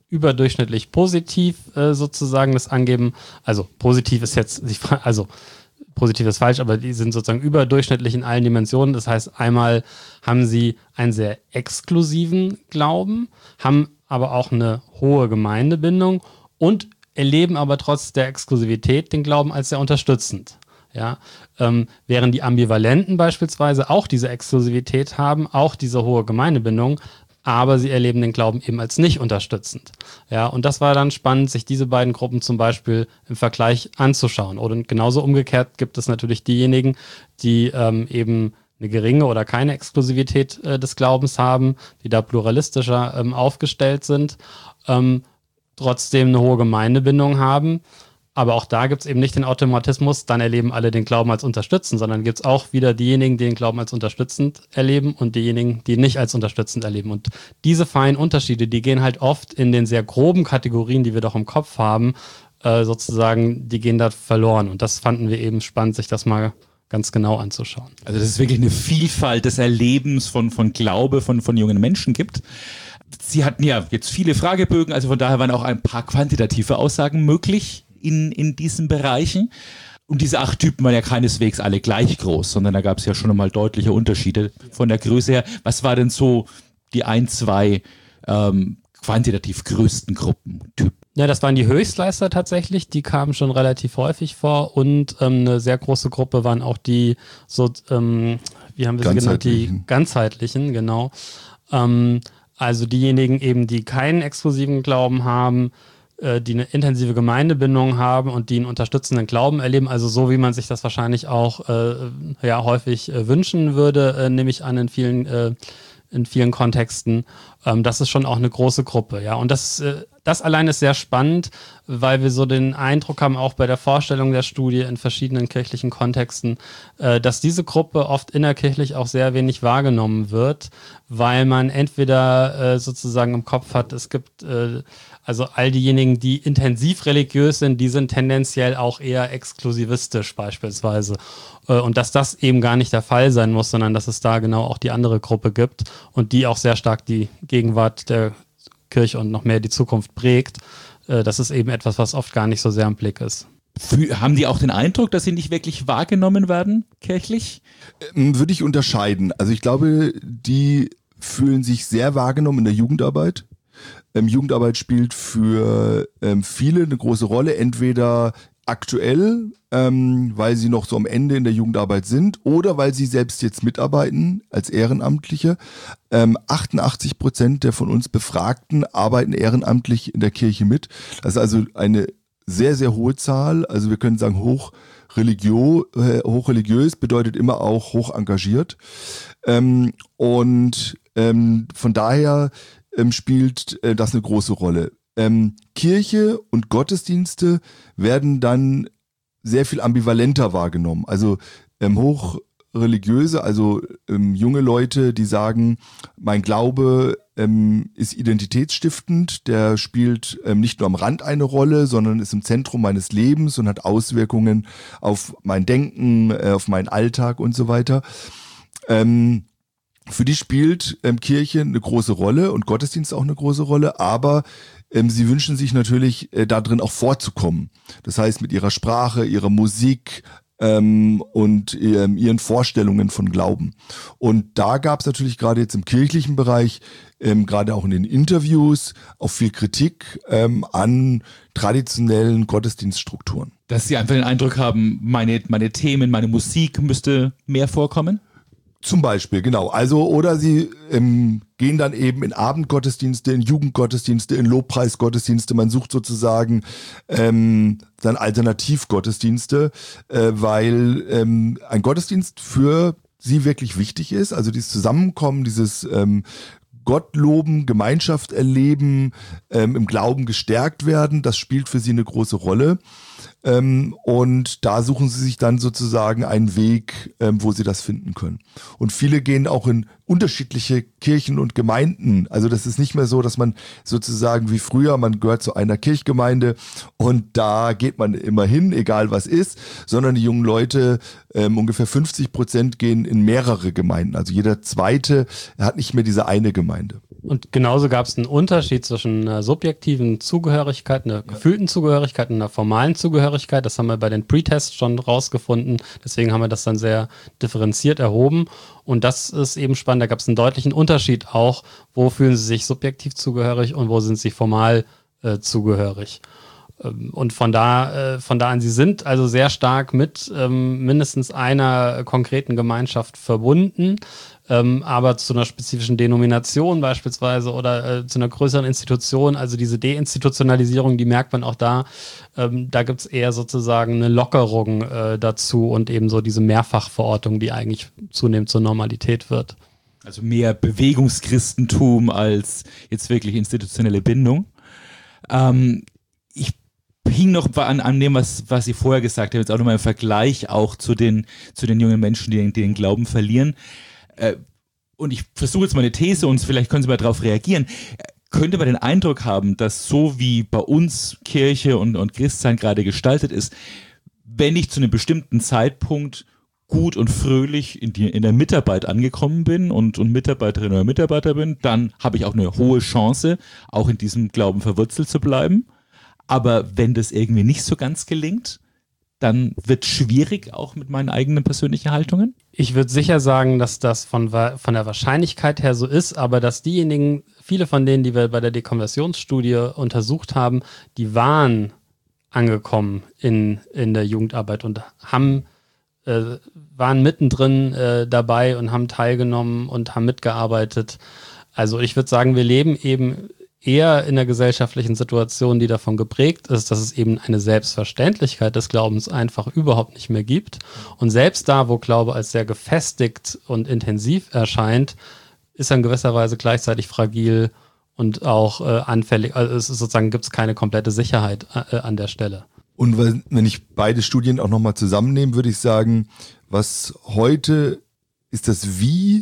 überdurchschnittlich positiv äh, sozusagen das angeben. Also positiv ist jetzt, also positiv ist falsch, aber die sind sozusagen überdurchschnittlich in allen Dimensionen. Das heißt, einmal haben sie einen sehr exklusiven Glauben, haben aber auch eine hohe Gemeindebindung und erleben aber trotz der Exklusivität den Glauben als sehr unterstützend. Ja, ähm, während die Ambivalenten beispielsweise auch diese Exklusivität haben, auch diese hohe Gemeindebindung, aber sie erleben den Glauben eben als nicht unterstützend. Ja, und das war dann spannend, sich diese beiden Gruppen zum Beispiel im Vergleich anzuschauen. Und genauso umgekehrt gibt es natürlich diejenigen, die ähm, eben eine geringe oder keine Exklusivität äh, des Glaubens haben, die da pluralistischer ähm, aufgestellt sind, ähm, trotzdem eine hohe Gemeindebindung haben. Aber auch da gibt es eben nicht den Automatismus, dann erleben alle den Glauben als unterstützend, sondern gibt es auch wieder diejenigen, die den Glauben als unterstützend erleben und diejenigen, die ihn nicht als unterstützend erleben. Und diese feinen Unterschiede, die gehen halt oft in den sehr groben Kategorien, die wir doch im Kopf haben, äh, sozusagen, die gehen da verloren. Und das fanden wir eben spannend, sich das mal ganz genau anzuschauen. Also dass es wirklich eine Vielfalt des Erlebens von, von Glaube von, von jungen Menschen gibt. Sie hatten ja jetzt viele Fragebögen, also von daher waren auch ein paar quantitative Aussagen möglich in, in diesen Bereichen. Und diese acht Typen waren ja keineswegs alle gleich groß, sondern da gab es ja schon einmal deutliche Unterschiede von der Größe her. Was war denn so die ein, zwei ähm, quantitativ größten Gruppentypen? Ja, das waren die Höchstleister tatsächlich, die kamen schon relativ häufig vor und ähm, eine sehr große Gruppe waren auch die, so, ähm, wie haben wir sie genannt, die ganzheitlichen, genau. Ähm, also diejenigen eben, die keinen exklusiven Glauben haben, äh, die eine intensive Gemeindebindung haben und die einen unterstützenden Glauben erleben, also so, wie man sich das wahrscheinlich auch äh, ja, häufig äh, wünschen würde, äh, nehme ich an, in vielen äh, in vielen Kontexten. Ähm, das ist schon auch eine große Gruppe, ja. Und das, äh, das allein ist sehr spannend, weil wir so den Eindruck haben, auch bei der Vorstellung der Studie in verschiedenen kirchlichen Kontexten, äh, dass diese Gruppe oft innerkirchlich auch sehr wenig wahrgenommen wird, weil man entweder äh, sozusagen im Kopf hat, es gibt äh, also all diejenigen, die intensiv religiös sind, die sind tendenziell auch eher exklusivistisch beispielsweise. Und dass das eben gar nicht der Fall sein muss, sondern dass es da genau auch die andere Gruppe gibt und die auch sehr stark die Gegenwart der Kirche und noch mehr die Zukunft prägt. Das ist eben etwas, was oft gar nicht so sehr im Blick ist. Haben die auch den Eindruck, dass sie nicht wirklich wahrgenommen werden, kirchlich? Ähm, würde ich unterscheiden. Also ich glaube, die fühlen sich sehr wahrgenommen in der Jugendarbeit. Ähm, Jugendarbeit spielt für ähm, viele eine große Rolle, entweder aktuell, ähm, weil sie noch so am Ende in der Jugendarbeit sind oder weil sie selbst jetzt mitarbeiten als Ehrenamtliche. Ähm, achtundachtzig Prozent der von uns Befragten arbeiten ehrenamtlich in der Kirche mit. Das ist also eine sehr, sehr hohe Zahl. Also wir können sagen, hoch religio, äh, hochreligiös bedeutet immer auch hoch engagiert. Ähm, und ähm, von daher ähm, spielt äh, das eine große Rolle. Ähm, Kirche und Gottesdienste werden dann sehr viel ambivalenter wahrgenommen. Also ähm, hochreligiöse, also ähm, junge Leute, die sagen, mein Glaube ähm, ist identitätsstiftend, der spielt ähm, nicht nur am Rand eine Rolle, sondern ist im Zentrum meines Lebens und hat Auswirkungen auf mein Denken, äh, auf meinen Alltag und so weiter. Ähm, Für die spielt ähm, Kirche eine große Rolle und Gottesdienst auch eine große Rolle, aber ähm, sie wünschen sich natürlich äh, da drin auch vorzukommen. Das heißt mit ihrer Sprache, ihrer Musik ähm, und ähm, ihren Vorstellungen von Glauben. Und da gab es natürlich gerade jetzt im kirchlichen Bereich, ähm, gerade auch in den Interviews, auch viel Kritik ähm, an traditionellen Gottesdienststrukturen. Dass sie einfach den Eindruck haben, meine, meine Themen, meine Musik müsste mehr vorkommen? Zum Beispiel, genau. Also, oder sie ähm, gehen dann eben in Abendgottesdienste, in Jugendgottesdienste, in Lobpreisgottesdienste. Man sucht sozusagen ähm, dann Alternativgottesdienste, äh, weil ähm, ein Gottesdienst für sie wirklich wichtig ist. Also dieses Zusammenkommen, dieses ähm, Gott loben, Gemeinschaft erleben, ähm, im Glauben gestärkt werden, das spielt für sie eine große Rolle. Ähm, und da suchen sie sich dann sozusagen einen Weg, ähm, wo sie das finden können. Und viele gehen auch in unterschiedliche Kirchen und Gemeinden. Also das ist nicht mehr so, dass man sozusagen wie früher, man gehört zu einer Kirchgemeinde und da geht man immer hin, egal was ist, sondern die jungen Leute, ähm, ungefähr fünfzig Prozent gehen in mehrere Gemeinden. Also jeder zweite hat nicht mehr diese eine Gemeinde. Und genauso gab es einen Unterschied zwischen einer subjektiven Zugehörigkeit, einer gefühlten Zugehörigkeit und einer formalen Zugehörigkeit. Das haben wir bei den Pre-Tests schon rausgefunden. Deswegen haben wir das dann sehr differenziert erhoben. Und das ist eben spannend. Da gab es einen deutlichen Unterschied auch. Wo fühlen sie sich subjektiv zugehörig und wo sind sie formal äh, zugehörig? Ähm, und von da, äh, von da an, sie sind also sehr stark mit ähm, mindestens einer konkreten Gemeinschaft verbunden. Ähm, aber zu einer spezifischen Denomination beispielsweise oder äh, zu einer größeren Institution, also diese Deinstitutionalisierung, die merkt man auch da, ähm, da gibt es eher sozusagen eine Lockerung äh, dazu und eben so diese Mehrfachverortung, die eigentlich zunehmend zur Normalität wird. Also mehr Bewegungschristentum als jetzt wirklich institutionelle Bindung. Ähm, ich hing noch an, an dem, was, was Sie vorher gesagt haben, jetzt auch nochmal im Vergleich auch zu den, zu den jungen Menschen, die, die den Glauben verlieren. Und ich versuche jetzt mal eine These und vielleicht können Sie mal darauf reagieren. Könnte man den Eindruck haben, dass so wie bei uns Kirche und, und Christsein gerade gestaltet ist, wenn ich zu einem bestimmten Zeitpunkt gut und fröhlich in, die, in der Mitarbeit angekommen bin und, und Mitarbeiterin oder Mitarbeiter bin, dann habe ich auch eine hohe Chance, auch in diesem Glauben verwurzelt zu bleiben. Aber wenn das irgendwie nicht so ganz gelingt, dann wird es schwierig, auch mit meinen eigenen persönlichen Haltungen? Ich würde sicher sagen, dass das von, von der Wahrscheinlichkeit her so ist, aber dass diejenigen, viele von denen, die wir bei der Dekonversionsstudie untersucht haben, die waren angekommen in, in der Jugendarbeit und haben, äh, waren mittendrin äh, dabei und haben teilgenommen und haben mitgearbeitet. Also ich würde sagen, wir leben eben eher in der gesellschaftlichen Situation, die davon geprägt ist, dass es eben eine Selbstverständlichkeit des Glaubens einfach überhaupt nicht mehr gibt. Und selbst da, wo Glaube als sehr gefestigt und intensiv erscheint, ist er in gewisser Weise gleichzeitig fragil und auch äh, anfällig. Also es ist sozusagen, gibt es keine komplette Sicherheit äh, an der Stelle. Und wenn ich beide Studien auch nochmal zusammennehme, würde ich sagen, was heute ist das Wie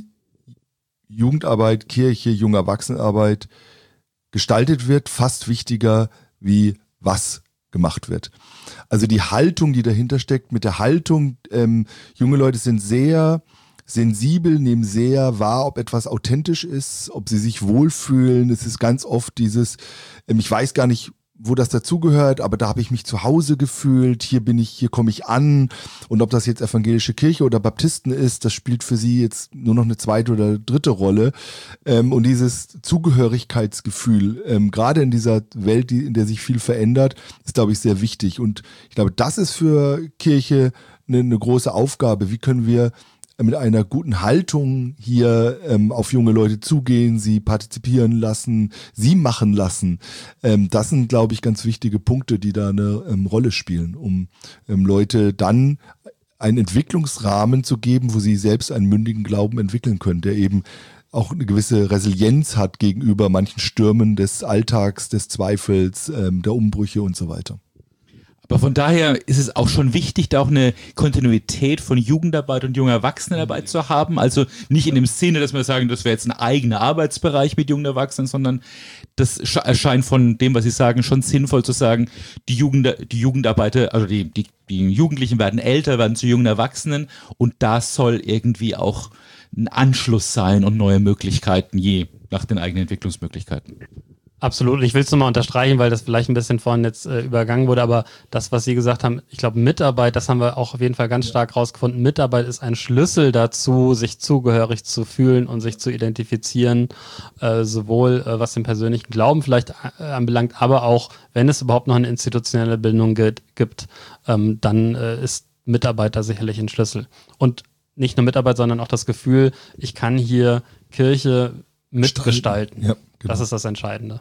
Jugendarbeit, Kirche, junge Erwachsenenarbeit gestaltet wird, fast wichtiger, wie was gemacht wird. Also die Haltung, die dahinter steckt, mit der Haltung, ähm, junge Leute sind sehr sensibel, nehmen sehr wahr, ob etwas authentisch ist, ob sie sich wohlfühlen. Es ist ganz oft dieses, ähm, ich weiß gar nicht, wo das dazugehört, aber da habe ich mich zu Hause gefühlt, hier bin ich, hier komme ich an, und ob das jetzt evangelische Kirche oder Baptisten ist, das spielt für sie jetzt nur noch eine zweite oder dritte Rolle, ähm, und dieses Zugehörigkeitsgefühl, ähm, gerade in dieser Welt, die, in der sich viel verändert, ist, glaube ich, sehr wichtig, und ich glaube, das ist für Kirche eine, eine große Aufgabe. Wie können wir mit einer guten Haltung hier ähm, auf junge Leute zugehen, sie partizipieren lassen, sie machen lassen. Ähm, das sind, glaube ich, ganz wichtige Punkte, die da eine ähm, Rolle spielen, um ähm, Leute dann einen Entwicklungsrahmen zu geben, wo sie selbst einen mündigen Glauben entwickeln können, der eben auch eine gewisse Resilienz hat gegenüber manchen Stürmen des Alltags, des Zweifels, ähm, der Umbrüche und so weiter. Aber von daher ist es auch schon wichtig, da auch eine Kontinuität von Jugendarbeit und junger Erwachsenenarbeit zu haben. Also nicht in dem Sinne, dass wir sagen, das wäre jetzt ein eigener Arbeitsbereich mit jungen Erwachsenen, sondern das erscheint von dem, was Sie sagen, schon sinnvoll zu sagen, die, Jugend, die Jugendarbeiter, also die, die, die Jugendlichen werden älter, werden zu jungen Erwachsenen, und da soll irgendwie auch ein Anschluss sein und neue Möglichkeiten, je nach den eigenen Entwicklungsmöglichkeiten. Absolut. Ich will es nochmal unterstreichen, weil das vielleicht ein bisschen vorhin jetzt äh, übergangen wurde, aber das, was Sie gesagt haben, ich glaube, Mitarbeit, das haben wir auch auf jeden Fall ganz stark rausgefunden. Mitarbeit ist ein Schlüssel dazu, sich zugehörig zu fühlen und sich zu identifizieren, äh, sowohl äh, was den persönlichen Glauben vielleicht äh, anbelangt, aber auch, wenn es überhaupt noch eine institutionelle Bildung gibt, gibt ähm, dann äh, ist Mitarbeit da sicherlich ein Schlüssel. Und nicht nur Mitarbeit, sondern auch das Gefühl, ich kann hier Kirche mitgestalten. Ja, genau. Das ist das Entscheidende.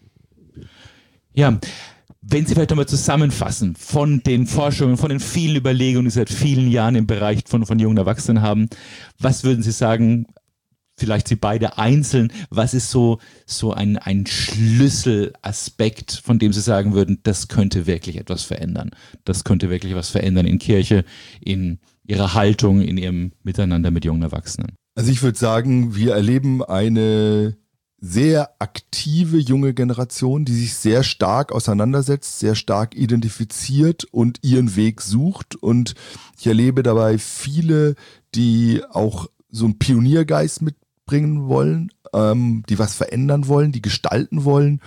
Ja, wenn Sie vielleicht nochmal zusammenfassen von den Forschungen, von den vielen Überlegungen, die Sie seit vielen Jahren im Bereich von, von jungen Erwachsenen haben, was würden Sie sagen, vielleicht Sie beide einzeln, was ist so, so ein, ein Schlüsselaspekt, von dem Sie sagen würden, das könnte wirklich etwas verändern. Das könnte wirklich was verändern in Kirche, in ihrer Haltung, in ihrem Miteinander mit jungen Erwachsenen. Also ich würde sagen, wir erleben eine sehr aktive junge Generation, die sich sehr stark auseinandersetzt, sehr stark identifiziert und ihren Weg sucht. Und ich erlebe dabei viele, die auch so einen Pioniergeist mitbringen, bringen wollen, ähm, die was verändern wollen, die gestalten wollen.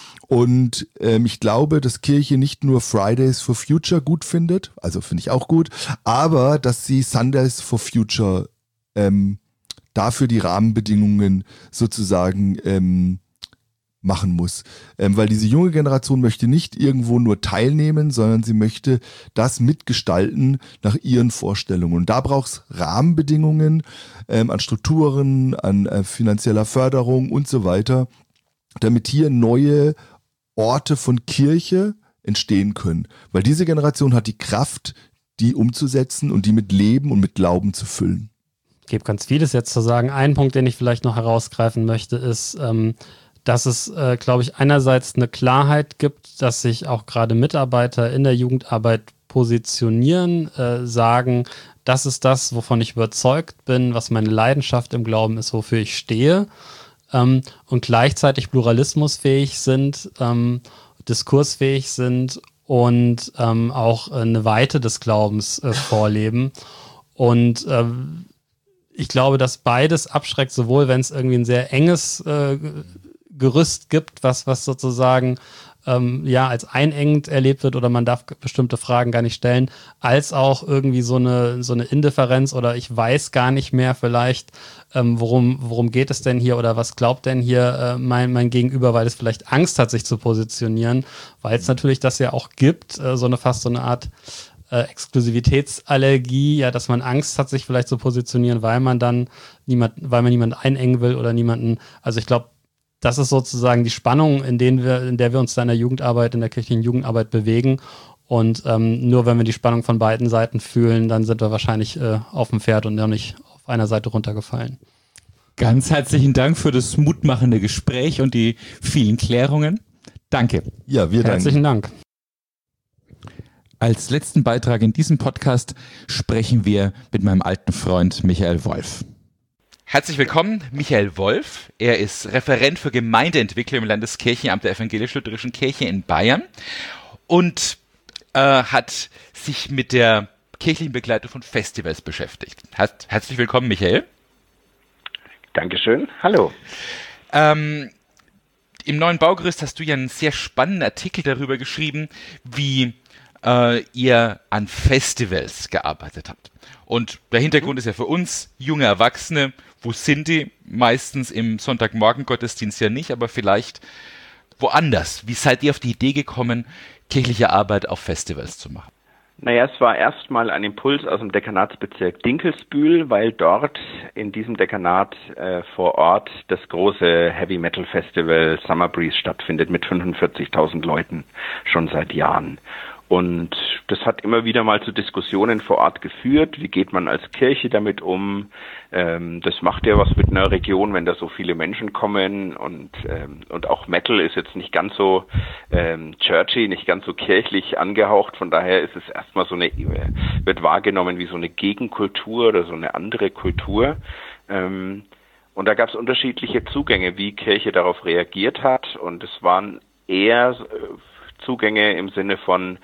Und ähm, ich glaube, dass Kirche nicht nur Fridays for Future gut findet, also finde ich auch gut, aber dass sie Sundays for Future ähm, dafür die Rahmenbedingungen sozusagen ähm, machen muss. Ähm, weil diese junge Generation möchte nicht irgendwo nur teilnehmen, sondern sie möchte das mitgestalten nach ihren Vorstellungen. Und da braucht es Rahmenbedingungen ähm, an Strukturen, an äh, finanzieller Förderung und so weiter, damit hier neue Orte von Kirche entstehen können. Weil diese Generation hat die Kraft, die umzusetzen und die mit Leben und mit Glauben zu füllen. Ich gebe ganz vieles jetzt zu sagen. Ein Punkt, den ich vielleicht noch herausgreifen möchte, ist, ähm, dass es, äh, glaube ich, einerseits eine Klarheit gibt, dass sich auch gerade Mitarbeiter in der Jugendarbeit positionieren, äh, sagen, das ist das, wovon ich überzeugt bin, was meine Leidenschaft im Glauben ist, wofür ich stehe. Ähm, und gleichzeitig pluralismusfähig sind, ähm, diskursfähig sind und ähm, auch eine Weite des Glaubens äh, vorleben. Und ähm, ich glaube, dass beides abschreckt, sowohl wenn es irgendwie ein sehr enges äh, Gerüst gibt, was, was sozusagen ähm, ja als einengend erlebt wird oder man darf bestimmte Fragen gar nicht stellen, als auch irgendwie so eine, so eine Indifferenz oder ich weiß gar nicht mehr vielleicht, ähm, worum, worum geht es denn hier oder was glaubt denn hier äh, mein, mein Gegenüber, weil es vielleicht Angst hat, sich zu positionieren, weil es natürlich das ja auch gibt, äh, so eine fast so eine Art äh, Exklusivitätsallergie, ja, dass man Angst hat, sich vielleicht zu positionieren, weil man dann niemand, weil man niemanden einengen will oder niemanden, also ich glaube, das ist sozusagen die Spannung, in, denen wir, in der wir uns da in der Jugendarbeit, in der kirchlichen Jugendarbeit bewegen. Und ähm, nur wenn wir die Spannung von beiden Seiten fühlen, dann sind wir wahrscheinlich äh, auf dem Pferd und noch nicht auf einer Seite runtergefallen. Ganz herzlichen Dank für das mutmachende Gespräch und die vielen Klärungen. Danke. Ja, wir danken. Herzlichen Dank. Als letzten Beitrag in diesem Podcast sprechen wir mit meinem alten Freund Michael Wolf. Herzlich willkommen, Michael Wolf. Er ist Referent für Gemeindeentwicklung im Landeskirchenamt der Evangelisch-Lutherischen Kirche in Bayern und äh, hat sich mit der kirchlichen Begleitung von Festivals beschäftigt. Herz- herzlich willkommen, Michael. Dankeschön. Hallo. Ähm, Im neuen Baugerüst hast du ja einen sehr spannenden Artikel darüber geschrieben, wie äh, ihr an Festivals gearbeitet habt. Und der Hintergrund ist ja für uns, junge Erwachsene, wo sind die? Meistens im Sonntagmorgen-Gottesdienst ja nicht, aber vielleicht woanders. Wie seid ihr auf die Idee gekommen, kirchliche Arbeit auf Festivals zu machen? Naja, es war erstmal ein Impuls aus dem Dekanatsbezirk Dinkelsbühl, weil dort in diesem Dekanat äh, vor Ort das große Heavy Metal Festival Summer Breeze stattfindet mit fünfundvierzigtausend Leuten schon seit Jahren. Und das hat immer wieder mal zu Diskussionen vor Ort geführt. Wie geht man als Kirche damit um? Ähm, das macht ja was mit einer Region, wenn da so viele Menschen kommen. Und ähm, und auch Metal ist jetzt nicht ganz so ähm, churchy, nicht ganz so kirchlich angehaucht. Von daher ist es erstmal so eine, wird wahrgenommen wie so eine Gegenkultur oder so eine andere Kultur. Ähm, und da gab es unterschiedliche Zugänge, wie Kirche darauf reagiert hat. Und es waren eher äh, Zugänge im Sinne von,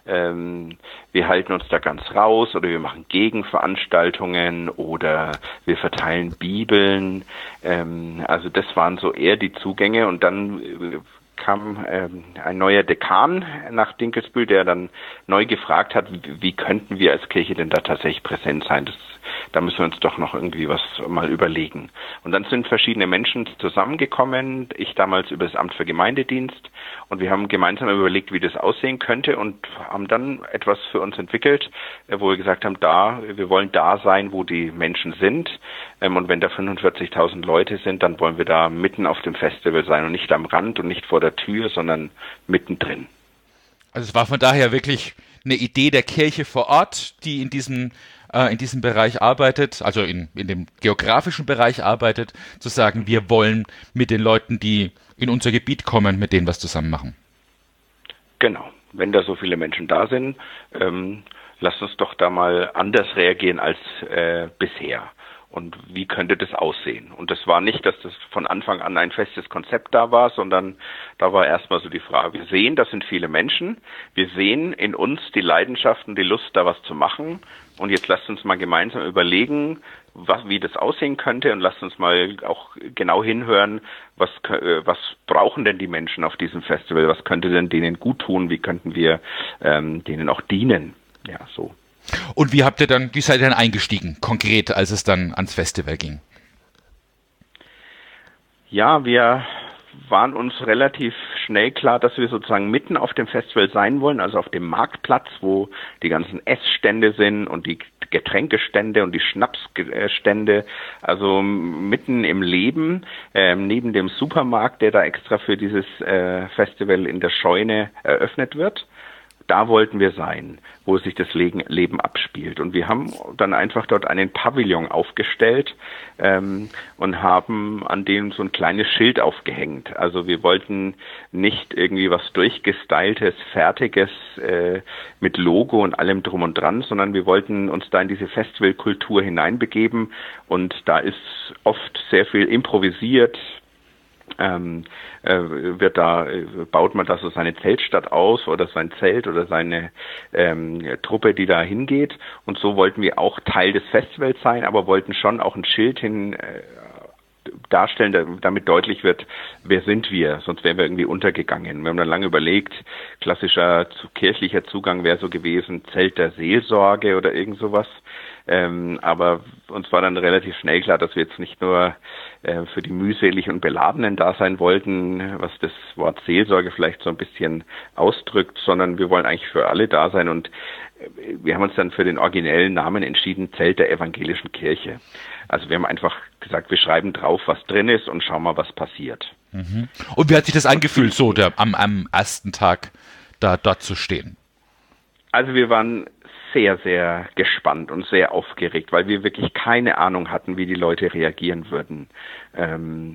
ähm, wir halten uns da ganz raus oder wir machen Gegenveranstaltungen oder wir verteilen Bibeln. Ähm, also das waren so eher die Zugänge und dann äh, kam ähm, ein neuer Dekan nach Dinkelsbühl, der dann neu gefragt hat, wie, wie könnten wir als Kirche denn da tatsächlich präsent sein? Das, da müssen wir uns doch noch irgendwie was mal überlegen. Und dann sind verschiedene Menschen zusammengekommen, ich damals über das Amt für Gemeindedienst und wir haben gemeinsam überlegt, wie das aussehen könnte und haben dann etwas für uns entwickelt, wo wir gesagt haben, da, wir wollen da sein, wo die Menschen sind und wenn da fünfundvierzigtausend Leute sind, dann wollen wir da mitten auf dem Festival sein und nicht am Rand und nicht vor der Tür, sondern mittendrin. Also es war von daher wirklich eine Idee der Kirche vor Ort, die in diesem, äh, in diesem Bereich arbeitet, also in, in dem geografischen Bereich arbeitet, zu sagen, wir wollen mit den Leuten, die in unser Gebiet kommen, mit denen was zusammen machen. Genau. Wenn da so viele Menschen da sind, ähm, lasst uns doch da mal anders reagieren als äh, bisher. Und wie könnte das aussehen? Und das war nicht, dass das von Anfang an ein festes Konzept da war, sondern da war erstmal so die Frage, wir sehen, das sind viele Menschen, wir sehen in uns die Leidenschaft und die Lust, da was zu machen. Und jetzt lasst uns mal gemeinsam überlegen, was, wie das aussehen könnte, und lasst uns mal auch genau hinhören, was, was brauchen denn die Menschen auf diesem Festival, was könnte denn denen gut tun, wie könnten wir ähm, denen auch dienen, ja, so. Und wie habt ihr dann, wie seid ihr dann eingestiegen, konkret, als es dann ans Festival ging? Ja, wir waren uns relativ schnell klar, dass wir sozusagen mitten auf dem Festival sein wollen, also auf dem Marktplatz, wo die ganzen Essstände sind und die Getränkestände und die Schnapsstände, also mitten im Leben, äh, neben dem Supermarkt, der da extra für dieses äh, Festival in der Scheune eröffnet wird. Da wollten wir sein, wo sich das Leben abspielt. Und wir haben dann einfach dort einen Pavillon aufgestellt ähm, und haben an dem so ein kleines Schild aufgehängt. Also wir wollten nicht irgendwie was durchgestyltes, fertiges äh, mit Logo und allem drum und dran, sondern wir wollten uns da in diese Festivalkultur hineinbegeben. Und da ist oft sehr viel improvisiert. Ähm, äh, wird da, äh, baut man da so seine Zeltstadt aus oder sein Zelt oder seine ähm, Truppe, die da hingeht. Und so wollten wir auch Teil des Festivals sein, aber wollten schon auch ein Schild hin äh, darstellen, damit deutlich wird, wer sind wir, sonst wären wir irgendwie untergegangen. Wir haben dann lange überlegt, klassischer kirchlicher Zugang wäre so gewesen, Zelt der Seelsorge oder irgend sowas. Ähm, aber uns war dann relativ schnell klar, dass wir jetzt nicht nur äh, für die mühseligen und Beladenen da sein wollten, was das Wort Seelsorge vielleicht so ein bisschen ausdrückt, sondern wir wollen eigentlich für alle da sein, und äh, wir haben uns dann für den originellen Namen entschieden, Zelt der evangelischen Kirche. Also wir haben einfach gesagt, wir schreiben drauf, was drin ist, und schauen mal, was passiert. Mhm. Und wie hat sich das angefühlt, so der, am, am ersten Tag da dort zu stehen? Also wir waren sehr, sehr gespannt und sehr aufgeregt, weil wir wirklich keine Ahnung hatten, wie die Leute reagieren würden. Ähm,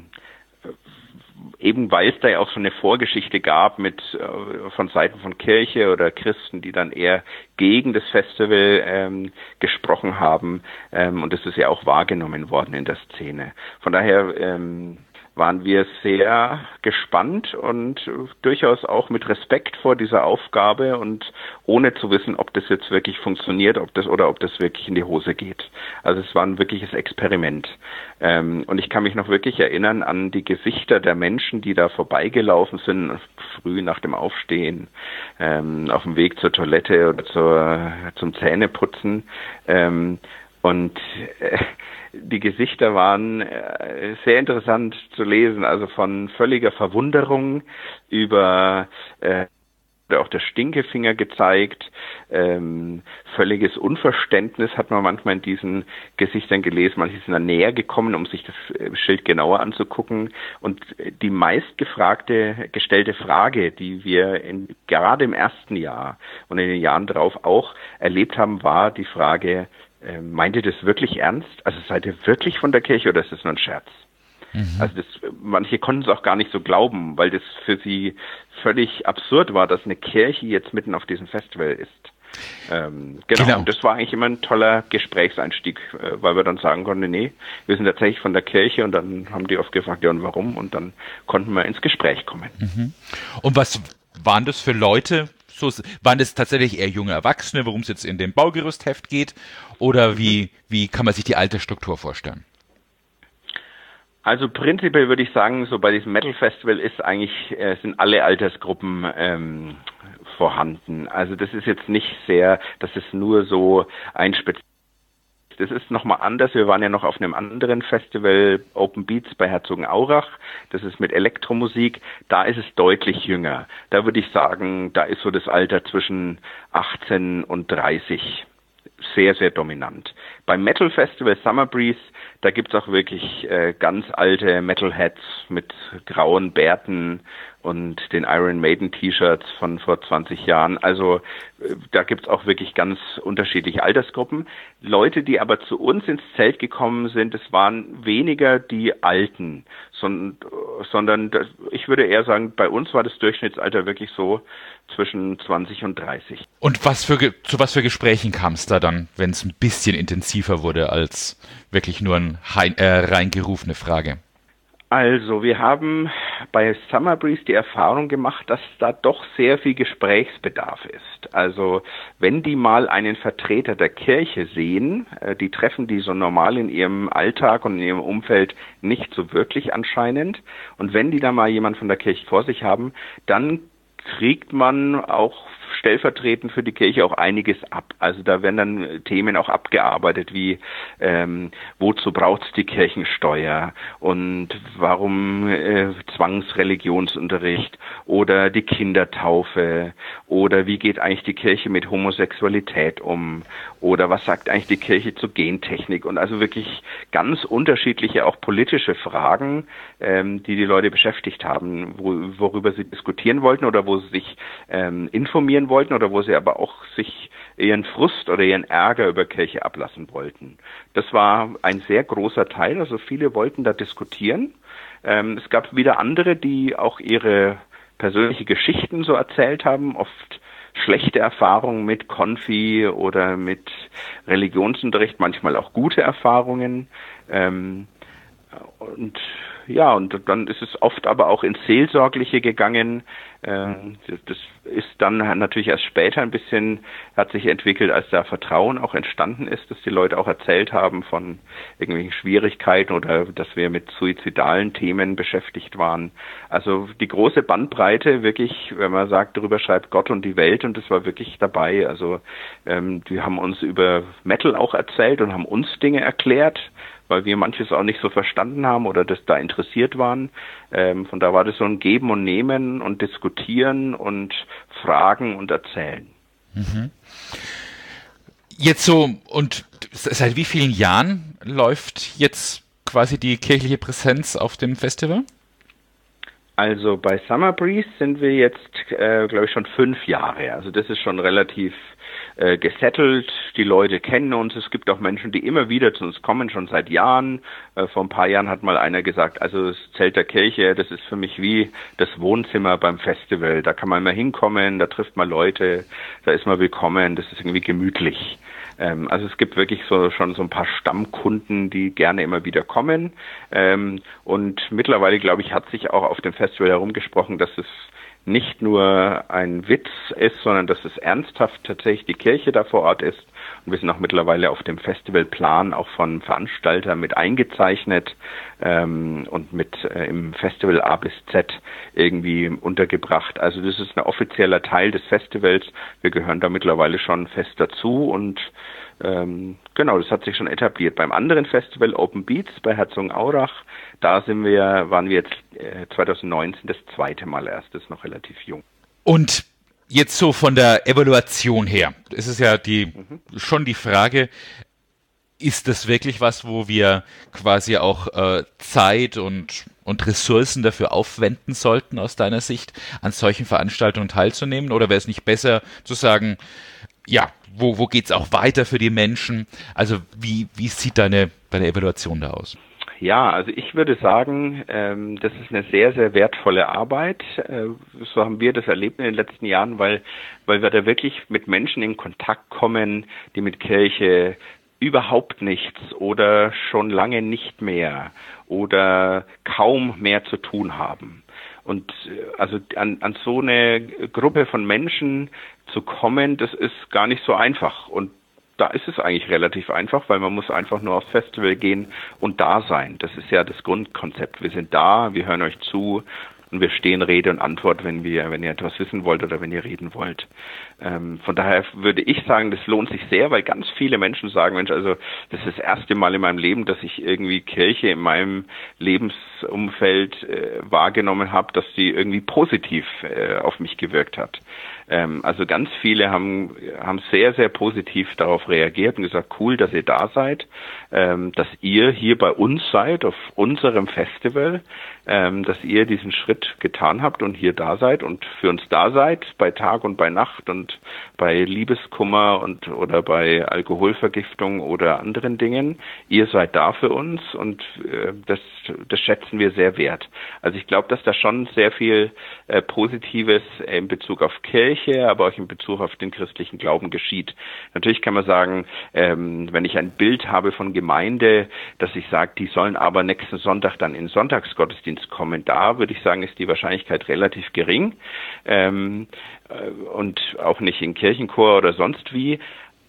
eben weil es da ja auch so eine Vorgeschichte gab mit äh, von Seiten von Kirche oder Christen, die dann eher gegen das Festival ähm, gesprochen haben, ähm, und das ist ja auch wahrgenommen worden in der Szene. Von daher ähm, waren wir sehr gespannt und durchaus auch mit Respekt vor dieser Aufgabe und ohne zu wissen, ob das jetzt wirklich funktioniert, ob das oder ob das wirklich in die Hose geht. Also es war ein wirkliches Experiment. Ähm, und ich kann mich noch wirklich erinnern an die Gesichter der Menschen, die da vorbeigelaufen sind, früh nach dem Aufstehen, ähm, auf dem Weg zur Toilette oder zur, zum Zähneputzen. Ähm, und äh, die Gesichter waren äh, sehr interessant zu lesen, also von völliger Verwunderung über äh, auch der Stinkefinger gezeigt, ähm, völliges Unverständnis hat man manchmal in diesen Gesichtern gelesen. Manche sind dann näher gekommen, um sich das Schild genauer anzugucken. Und die meistgefragte, gestellte Frage, die wir in, gerade im ersten Jahr und in den Jahren darauf auch erlebt haben, war die Frage, äh, meint ihr das wirklich ernst? Also seid ihr wirklich von der Kirche oder ist das nur ein Scherz? Mhm. Also das, manche konnten es auch gar nicht so glauben, weil das für sie völlig absurd war, dass eine Kirche jetzt mitten auf diesem Festival ist. Ähm, genau, genau. Und das war eigentlich immer ein toller Gesprächseinstieg, äh, weil wir dann sagen konnten, nee, wir sind tatsächlich von der Kirche, und dann haben die oft gefragt, ja und warum, und dann konnten wir ins Gespräch kommen. Mhm. Und was waren das für Leute? So, waren das tatsächlich eher junge Erwachsene, worum es jetzt in dem Baugerüstheft geht, oder wie, wie kann man sich die Altersstruktur vorstellen? Also prinzipiell würde ich sagen, so bei diesem Metal Festival ist eigentlich, äh, sind alle Altersgruppen ähm, vorhanden. Also das ist jetzt nicht sehr, das ist nur so ein Speziell. Das ist nochmal anders. Wir waren ja noch auf einem anderen Festival, Open Beats bei Herzogenaurach. Das ist mit Elektromusik. Da ist es deutlich jünger. Da würde ich sagen, da ist so das Alter zwischen achtzehn und dreißig sehr, sehr dominant. Beim Metal Festival Summer Breeze, da gibt's auch wirklich äh, ganz alte Metalheads mit grauen Bärten und den Iron Maiden T-Shirts von vor zwanzig Jahren. Also da gibt's auch wirklich ganz unterschiedliche Altersgruppen. Leute, die aber zu uns ins Zelt gekommen sind, es waren weniger die Alten, sondern, sondern ich würde eher sagen, bei uns war das Durchschnittsalter wirklich so zwischen zwanzig und dreißig. Und was für, zu was für Gesprächen kam es da dann, wenn es ein bisschen intensiver wurde als wirklich nur eine äh, reingerufene Frage? Also, wir haben bei Summer Breeze die Erfahrung gemacht, dass da doch sehr viel Gesprächsbedarf ist. Also, wenn die mal einen Vertreter der Kirche sehen, äh, die treffen die so normal in ihrem Alltag und in ihrem Umfeld nicht so wirklich anscheinend. Und wenn die da mal jemand von der Kirche vor sich haben, dann kriegt man auch stellvertretend für die Kirche auch einiges ab. Also da werden dann Themen auch abgearbeitet, wie ähm, wozu braucht's die Kirchensteuer und warum äh, Zwangsreligionsunterricht oder die Kindertaufe oder wie geht eigentlich die Kirche mit Homosexualität um oder was sagt eigentlich die Kirche zu Gentechnik und also wirklich ganz unterschiedliche auch politische Fragen, ähm, die die Leute beschäftigt haben, wo, worüber sie diskutieren wollten oder wo sie sich ähm, informieren wollten oder wo sie aber auch sich ihren Frust oder ihren Ärger über Kirche ablassen wollten. Das war ein sehr großer Teil, also viele wollten da diskutieren. Ähm, es gab wieder andere, die auch ihre persönliche Geschichten so erzählt haben, oft schlechte Erfahrungen mit Konfi oder mit Religionsunterricht, manchmal auch gute Erfahrungen. Ähm, und ja, und dann ist es oft aber auch ins Seelsorgliche gegangen. Ähm, das ist dann natürlich erst später ein bisschen, hat sich entwickelt, als da Vertrauen auch entstanden ist, dass die Leute auch erzählt haben von irgendwelchen Schwierigkeiten oder dass wir mit suizidalen Themen beschäftigt waren. Also die große Bandbreite wirklich, wenn man sagt, darüber schreibt Gott und die Welt, und das war wirklich dabei. Also ähm, die haben uns über Metal auch erzählt und haben uns Dinge erklärt, weil wir manches auch nicht so verstanden haben oder das da interessiert waren. Ähm, von da war das so ein Geben und Nehmen und Diskutieren und Fragen und Erzählen. Mhm. Jetzt so, und seit wie vielen Jahren läuft jetzt quasi die kirchliche Präsenz auf dem Festival? Also bei Summer Breeze sind wir jetzt, äh, glaube ich, schon fünf Jahre. Also das ist schon relativ äh, gesettelt. Die Leute kennen uns. Es gibt auch Menschen, die immer wieder zu uns kommen, schon seit Jahren. Äh, vor ein paar Jahren hat mal einer gesagt, also das Zelt der Kirche, das ist für mich wie das Wohnzimmer beim Festival. Da kann man immer hinkommen, da trifft man Leute, da ist man willkommen, das ist irgendwie gemütlich. Ähm, also es gibt wirklich so schon so ein paar Stammkunden, die gerne immer wieder kommen. Ähm, und mittlerweile, glaube ich, hat sich auch auf dem Festival herumgesprochen, dass es nicht nur ein Witz ist, sondern dass es ernsthaft tatsächlich die Kirche da vor Ort ist. Und wir sind auch mittlerweile auf dem Festivalplan auch von Veranstaltern mit eingezeichnet ähm, und mit äh, im Festival A bis Z irgendwie untergebracht. Also das ist ein offizieller Teil des Festivals. Wir gehören da mittlerweile schon fest dazu und ähm, genau, das hat sich schon etabliert. Beim anderen Festival Open Beats bei Herzogenaurach, da sind wir, waren wir jetzt äh, zwanzig neunzehn das zweite Mal erst, das ist noch relativ jung. Und jetzt so von der Evaluation her, ist es ja die mhm. schon die Frage, ist das wirklich was, wo wir quasi auch äh, Zeit und, und Ressourcen dafür aufwenden sollten, aus deiner Sicht, an solchen Veranstaltungen teilzunehmen? Oder wäre es nicht besser zu sagen, ja, wo, wo geht es auch weiter für die Menschen? Also wie, wie sieht deine, deine Evaluation da aus? Ja, also ich würde sagen, ähm, das ist eine sehr, sehr wertvolle Arbeit. Äh, so haben wir das erlebt in den letzten Jahren, weil, weil wir da wirklich mit Menschen in Kontakt kommen, die mit Kirche überhaupt nichts oder schon lange nicht mehr oder kaum mehr zu tun haben. Und also an, an so eine Gruppe von Menschen zu kommen, das ist gar nicht so einfach. Und da ist es eigentlich relativ einfach, weil man muss einfach nur aufs Festival gehen und da sein. Das ist ja das Grundkonzept. Wir sind da, wir hören euch zu und wir stehen Rede und Antwort, wenn wir, wenn ihr etwas wissen wollt oder wenn ihr reden wollt. Ähm, von daher würde ich sagen, das lohnt sich sehr, weil ganz viele Menschen sagen, Mensch, also das ist das erste Mal in meinem Leben, dass ich irgendwie Kirche in meinem Lebensumfeld äh, wahrgenommen habe, dass sie irgendwie positiv äh, auf mich gewirkt hat. Ähm, also ganz viele haben, haben sehr, sehr positiv darauf reagiert und gesagt, cool, dass ihr da seid, ähm, dass ihr hier bei uns seid, auf unserem Festival, ähm, dass ihr diesen Schritt getan habt und hier da seid und für uns da seid, bei Tag und bei Nacht und bei Liebeskummer und oder bei Alkoholvergiftung oder anderen Dingen. Ihr seid da für uns und äh, das, das schätzen wir sehr wert. Also ich glaube, dass da schon sehr viel äh, Positives in Bezug auf Kirche, aber auch in Bezug auf den christlichen Glauben geschieht. Natürlich kann man sagen, ähm, wenn ich ein Bild habe von Gemeinde, dass ich sage, die sollen aber nächsten Sonntag dann in Sonntagsgottesdienst kommen, da würde ich sagen, ist die Wahrscheinlichkeit relativ gering ähm, äh, und auch nicht in Kirchenchor oder sonst wie.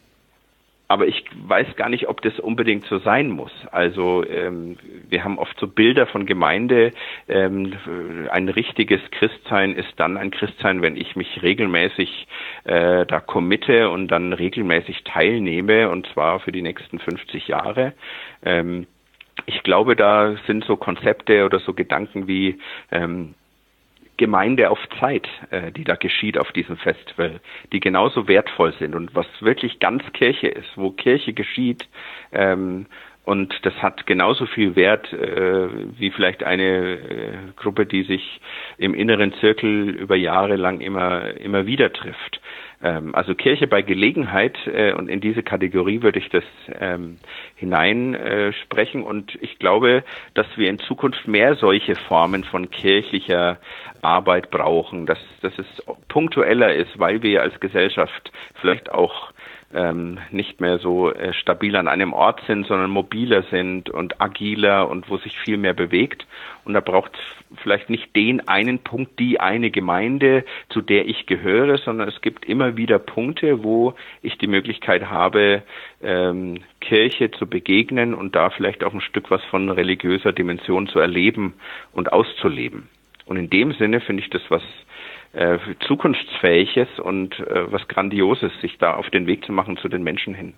Aber ich weiß gar nicht, ob das unbedingt so sein muss. Also ähm, wir haben oft so Bilder von Gemeinde. Ähm, ein richtiges Christsein ist dann ein Christsein, wenn ich mich regelmäßig äh, da committe und dann regelmäßig teilnehme, und zwar für die nächsten fünfzig Jahre. Ähm, ich glaube, da sind so Konzepte oder so Gedanken wie ähm, Gemeinde auf Zeit, äh, die da geschieht auf diesem Festival, die genauso wertvoll sind und was wirklich ganz Kirche ist, wo Kirche geschieht, ähm, und das hat genauso viel Wert äh, wie vielleicht eine äh, Gruppe, die sich im inneren Zirkel über Jahre lang immer immer wieder trifft. Ähm, also Kirche bei Gelegenheit, äh, und in diese Kategorie würde ich das ähm, hineinsprechen. Äh, und ich glaube, dass wir in Zukunft mehr solche Formen von kirchlicher Arbeit brauchen, dass, dass es punktueller ist, weil wir als Gesellschaft vielleicht auch ähm, nicht mehr so äh, stabil an einem Ort sind, sondern mobiler sind und agiler und wo sich viel mehr bewegt. Und da braucht es vielleicht nicht den einen Punkt, die eine Gemeinde, zu der ich gehöre, sondern es gibt immer wieder Punkte, wo ich die Möglichkeit habe, ähm, Kirche zu begegnen und da vielleicht auch ein Stück was von religiöser Dimension zu erleben und auszuleben. Und in dem Sinne finde ich das was äh, Zukunftsfähiges und äh, was Grandioses, sich da auf den Weg zu machen zu den Menschen hin.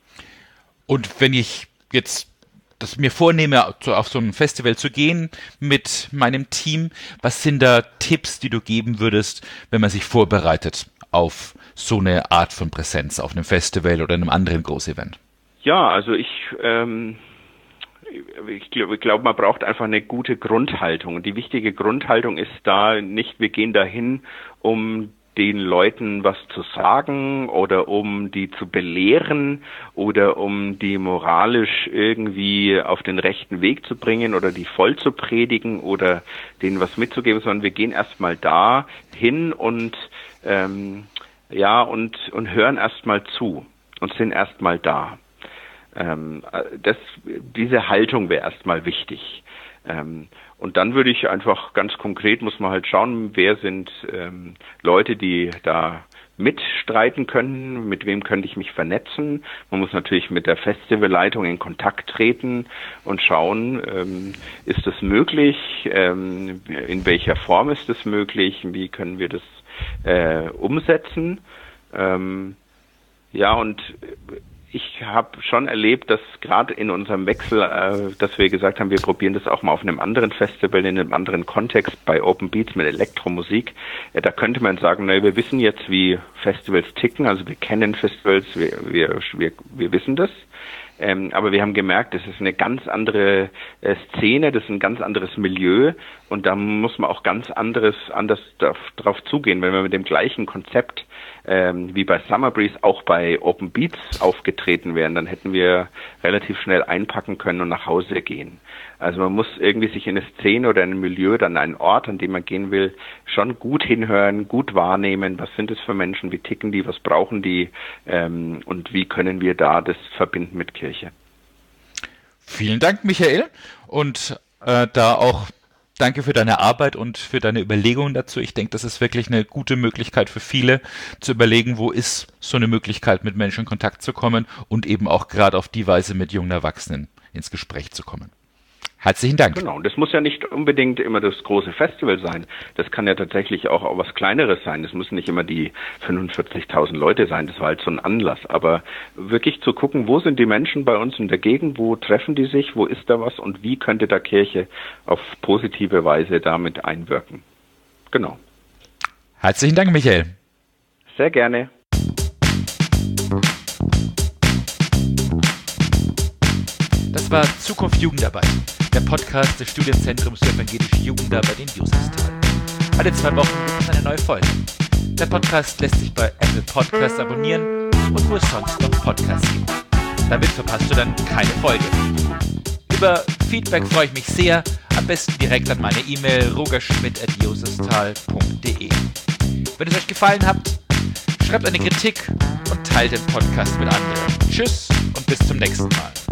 Und wenn ich jetzt das mir vornehme, auf so ein Festival zu gehen mit meinem Team, was sind da Tipps, die du geben würdest, wenn man sich vorbereitet auf so eine Art von Präsenz auf einem Festival oder einem anderen Großevent? Ja, also ich ähm, Ich glaube, ich glaube, man braucht einfach eine gute Grundhaltung. Und die wichtige Grundhaltung ist da nicht, wir gehen dahin, um den Leuten was zu sagen oder um die zu belehren oder um die moralisch irgendwie auf den rechten Weg zu bringen oder die voll zu predigen oder denen was mitzugeben, sondern wir gehen erstmal da hin und ähm, ja und und hören erstmal zu und sind erstmal da. Ähm, das, diese Haltung wäre erstmal wichtig. Ähm, und dann würde ich einfach ganz konkret, muss man halt schauen, wer sind ähm, Leute, die da mitstreiten können, mit wem könnte ich mich vernetzen. Man muss natürlich mit der Festivalleitung in Kontakt treten und schauen, ähm, ist das möglich, ähm, in welcher Form ist das möglich, wie können wir das äh, umsetzen. Ähm, ja, und ich habe schon erlebt, dass gerade in unserem Wechsel, äh, dass wir gesagt haben, wir probieren das auch mal auf einem anderen Festival, in einem anderen Kontext, bei Open Beats mit Elektromusik. Äh, da könnte man sagen, naja, wir wissen jetzt, wie Festivals ticken, also wir kennen Festivals, wir, wir, wir, wir wissen das. Ähm, aber wir haben gemerkt, das ist eine ganz andere äh, Szene, das ist ein ganz anderes Milieu und da muss man auch ganz anderes anders drauf, drauf zugehen. Wenn wir mit dem gleichen Konzept ähm, wie bei Summer Breeze auch bei Open Beats aufgetreten wären, dann hätten wir relativ schnell einpacken können und nach Hause gehen. Also man muss irgendwie sich in eine Szene oder in ein Milieu, dann einen Ort, an dem man gehen will, schon gut hinhören, gut wahrnehmen, was sind es für Menschen, wie ticken die, was brauchen die ähm, und wie können wir da das verbinden mit Kirche. Vielen Dank, Michael, und äh, da auch danke für deine Arbeit und für deine Überlegungen dazu. Ich denke, das ist wirklich eine gute Möglichkeit für viele, zu überlegen, wo ist so eine Möglichkeit, mit Menschen in Kontakt zu kommen und eben auch gerade auf die Weise mit jungen Erwachsenen ins Gespräch zu kommen. Herzlichen Dank. Genau, und das muss ja nicht unbedingt immer das große Festival sein. Das kann ja tatsächlich auch, auch was Kleineres sein. Das müssen nicht immer die fünfundvierzigtausend Leute sein. Das war halt so ein Anlass. Aber wirklich zu gucken, wo sind die Menschen bei uns in der Gegend, wo treffen die sich, wo ist da was und wie könnte da Kirche auf positive Weise damit einwirken. Genau. Herzlichen Dank, Michael. Sehr gerne. Das war Zukunft Jugendarbeit, der Podcast des Studienzentrums für evangelische Jugendarbeit in Josefsthal. Alle zwei Wochen gibt es eine neue Folge. Der Podcast lässt sich bei Apple Podcasts abonnieren und wo es sonst noch Podcasts gibt. Damit verpasst du dann keine Folge. Über Feedback freue ich mich sehr, am besten direkt an meine E-Mail rogerschmidt at josefsthal punkt de. Wenn es euch gefallen hat, schreibt eine Kritik und teilt den Podcast mit anderen. Tschüss und bis zum nächsten Mal.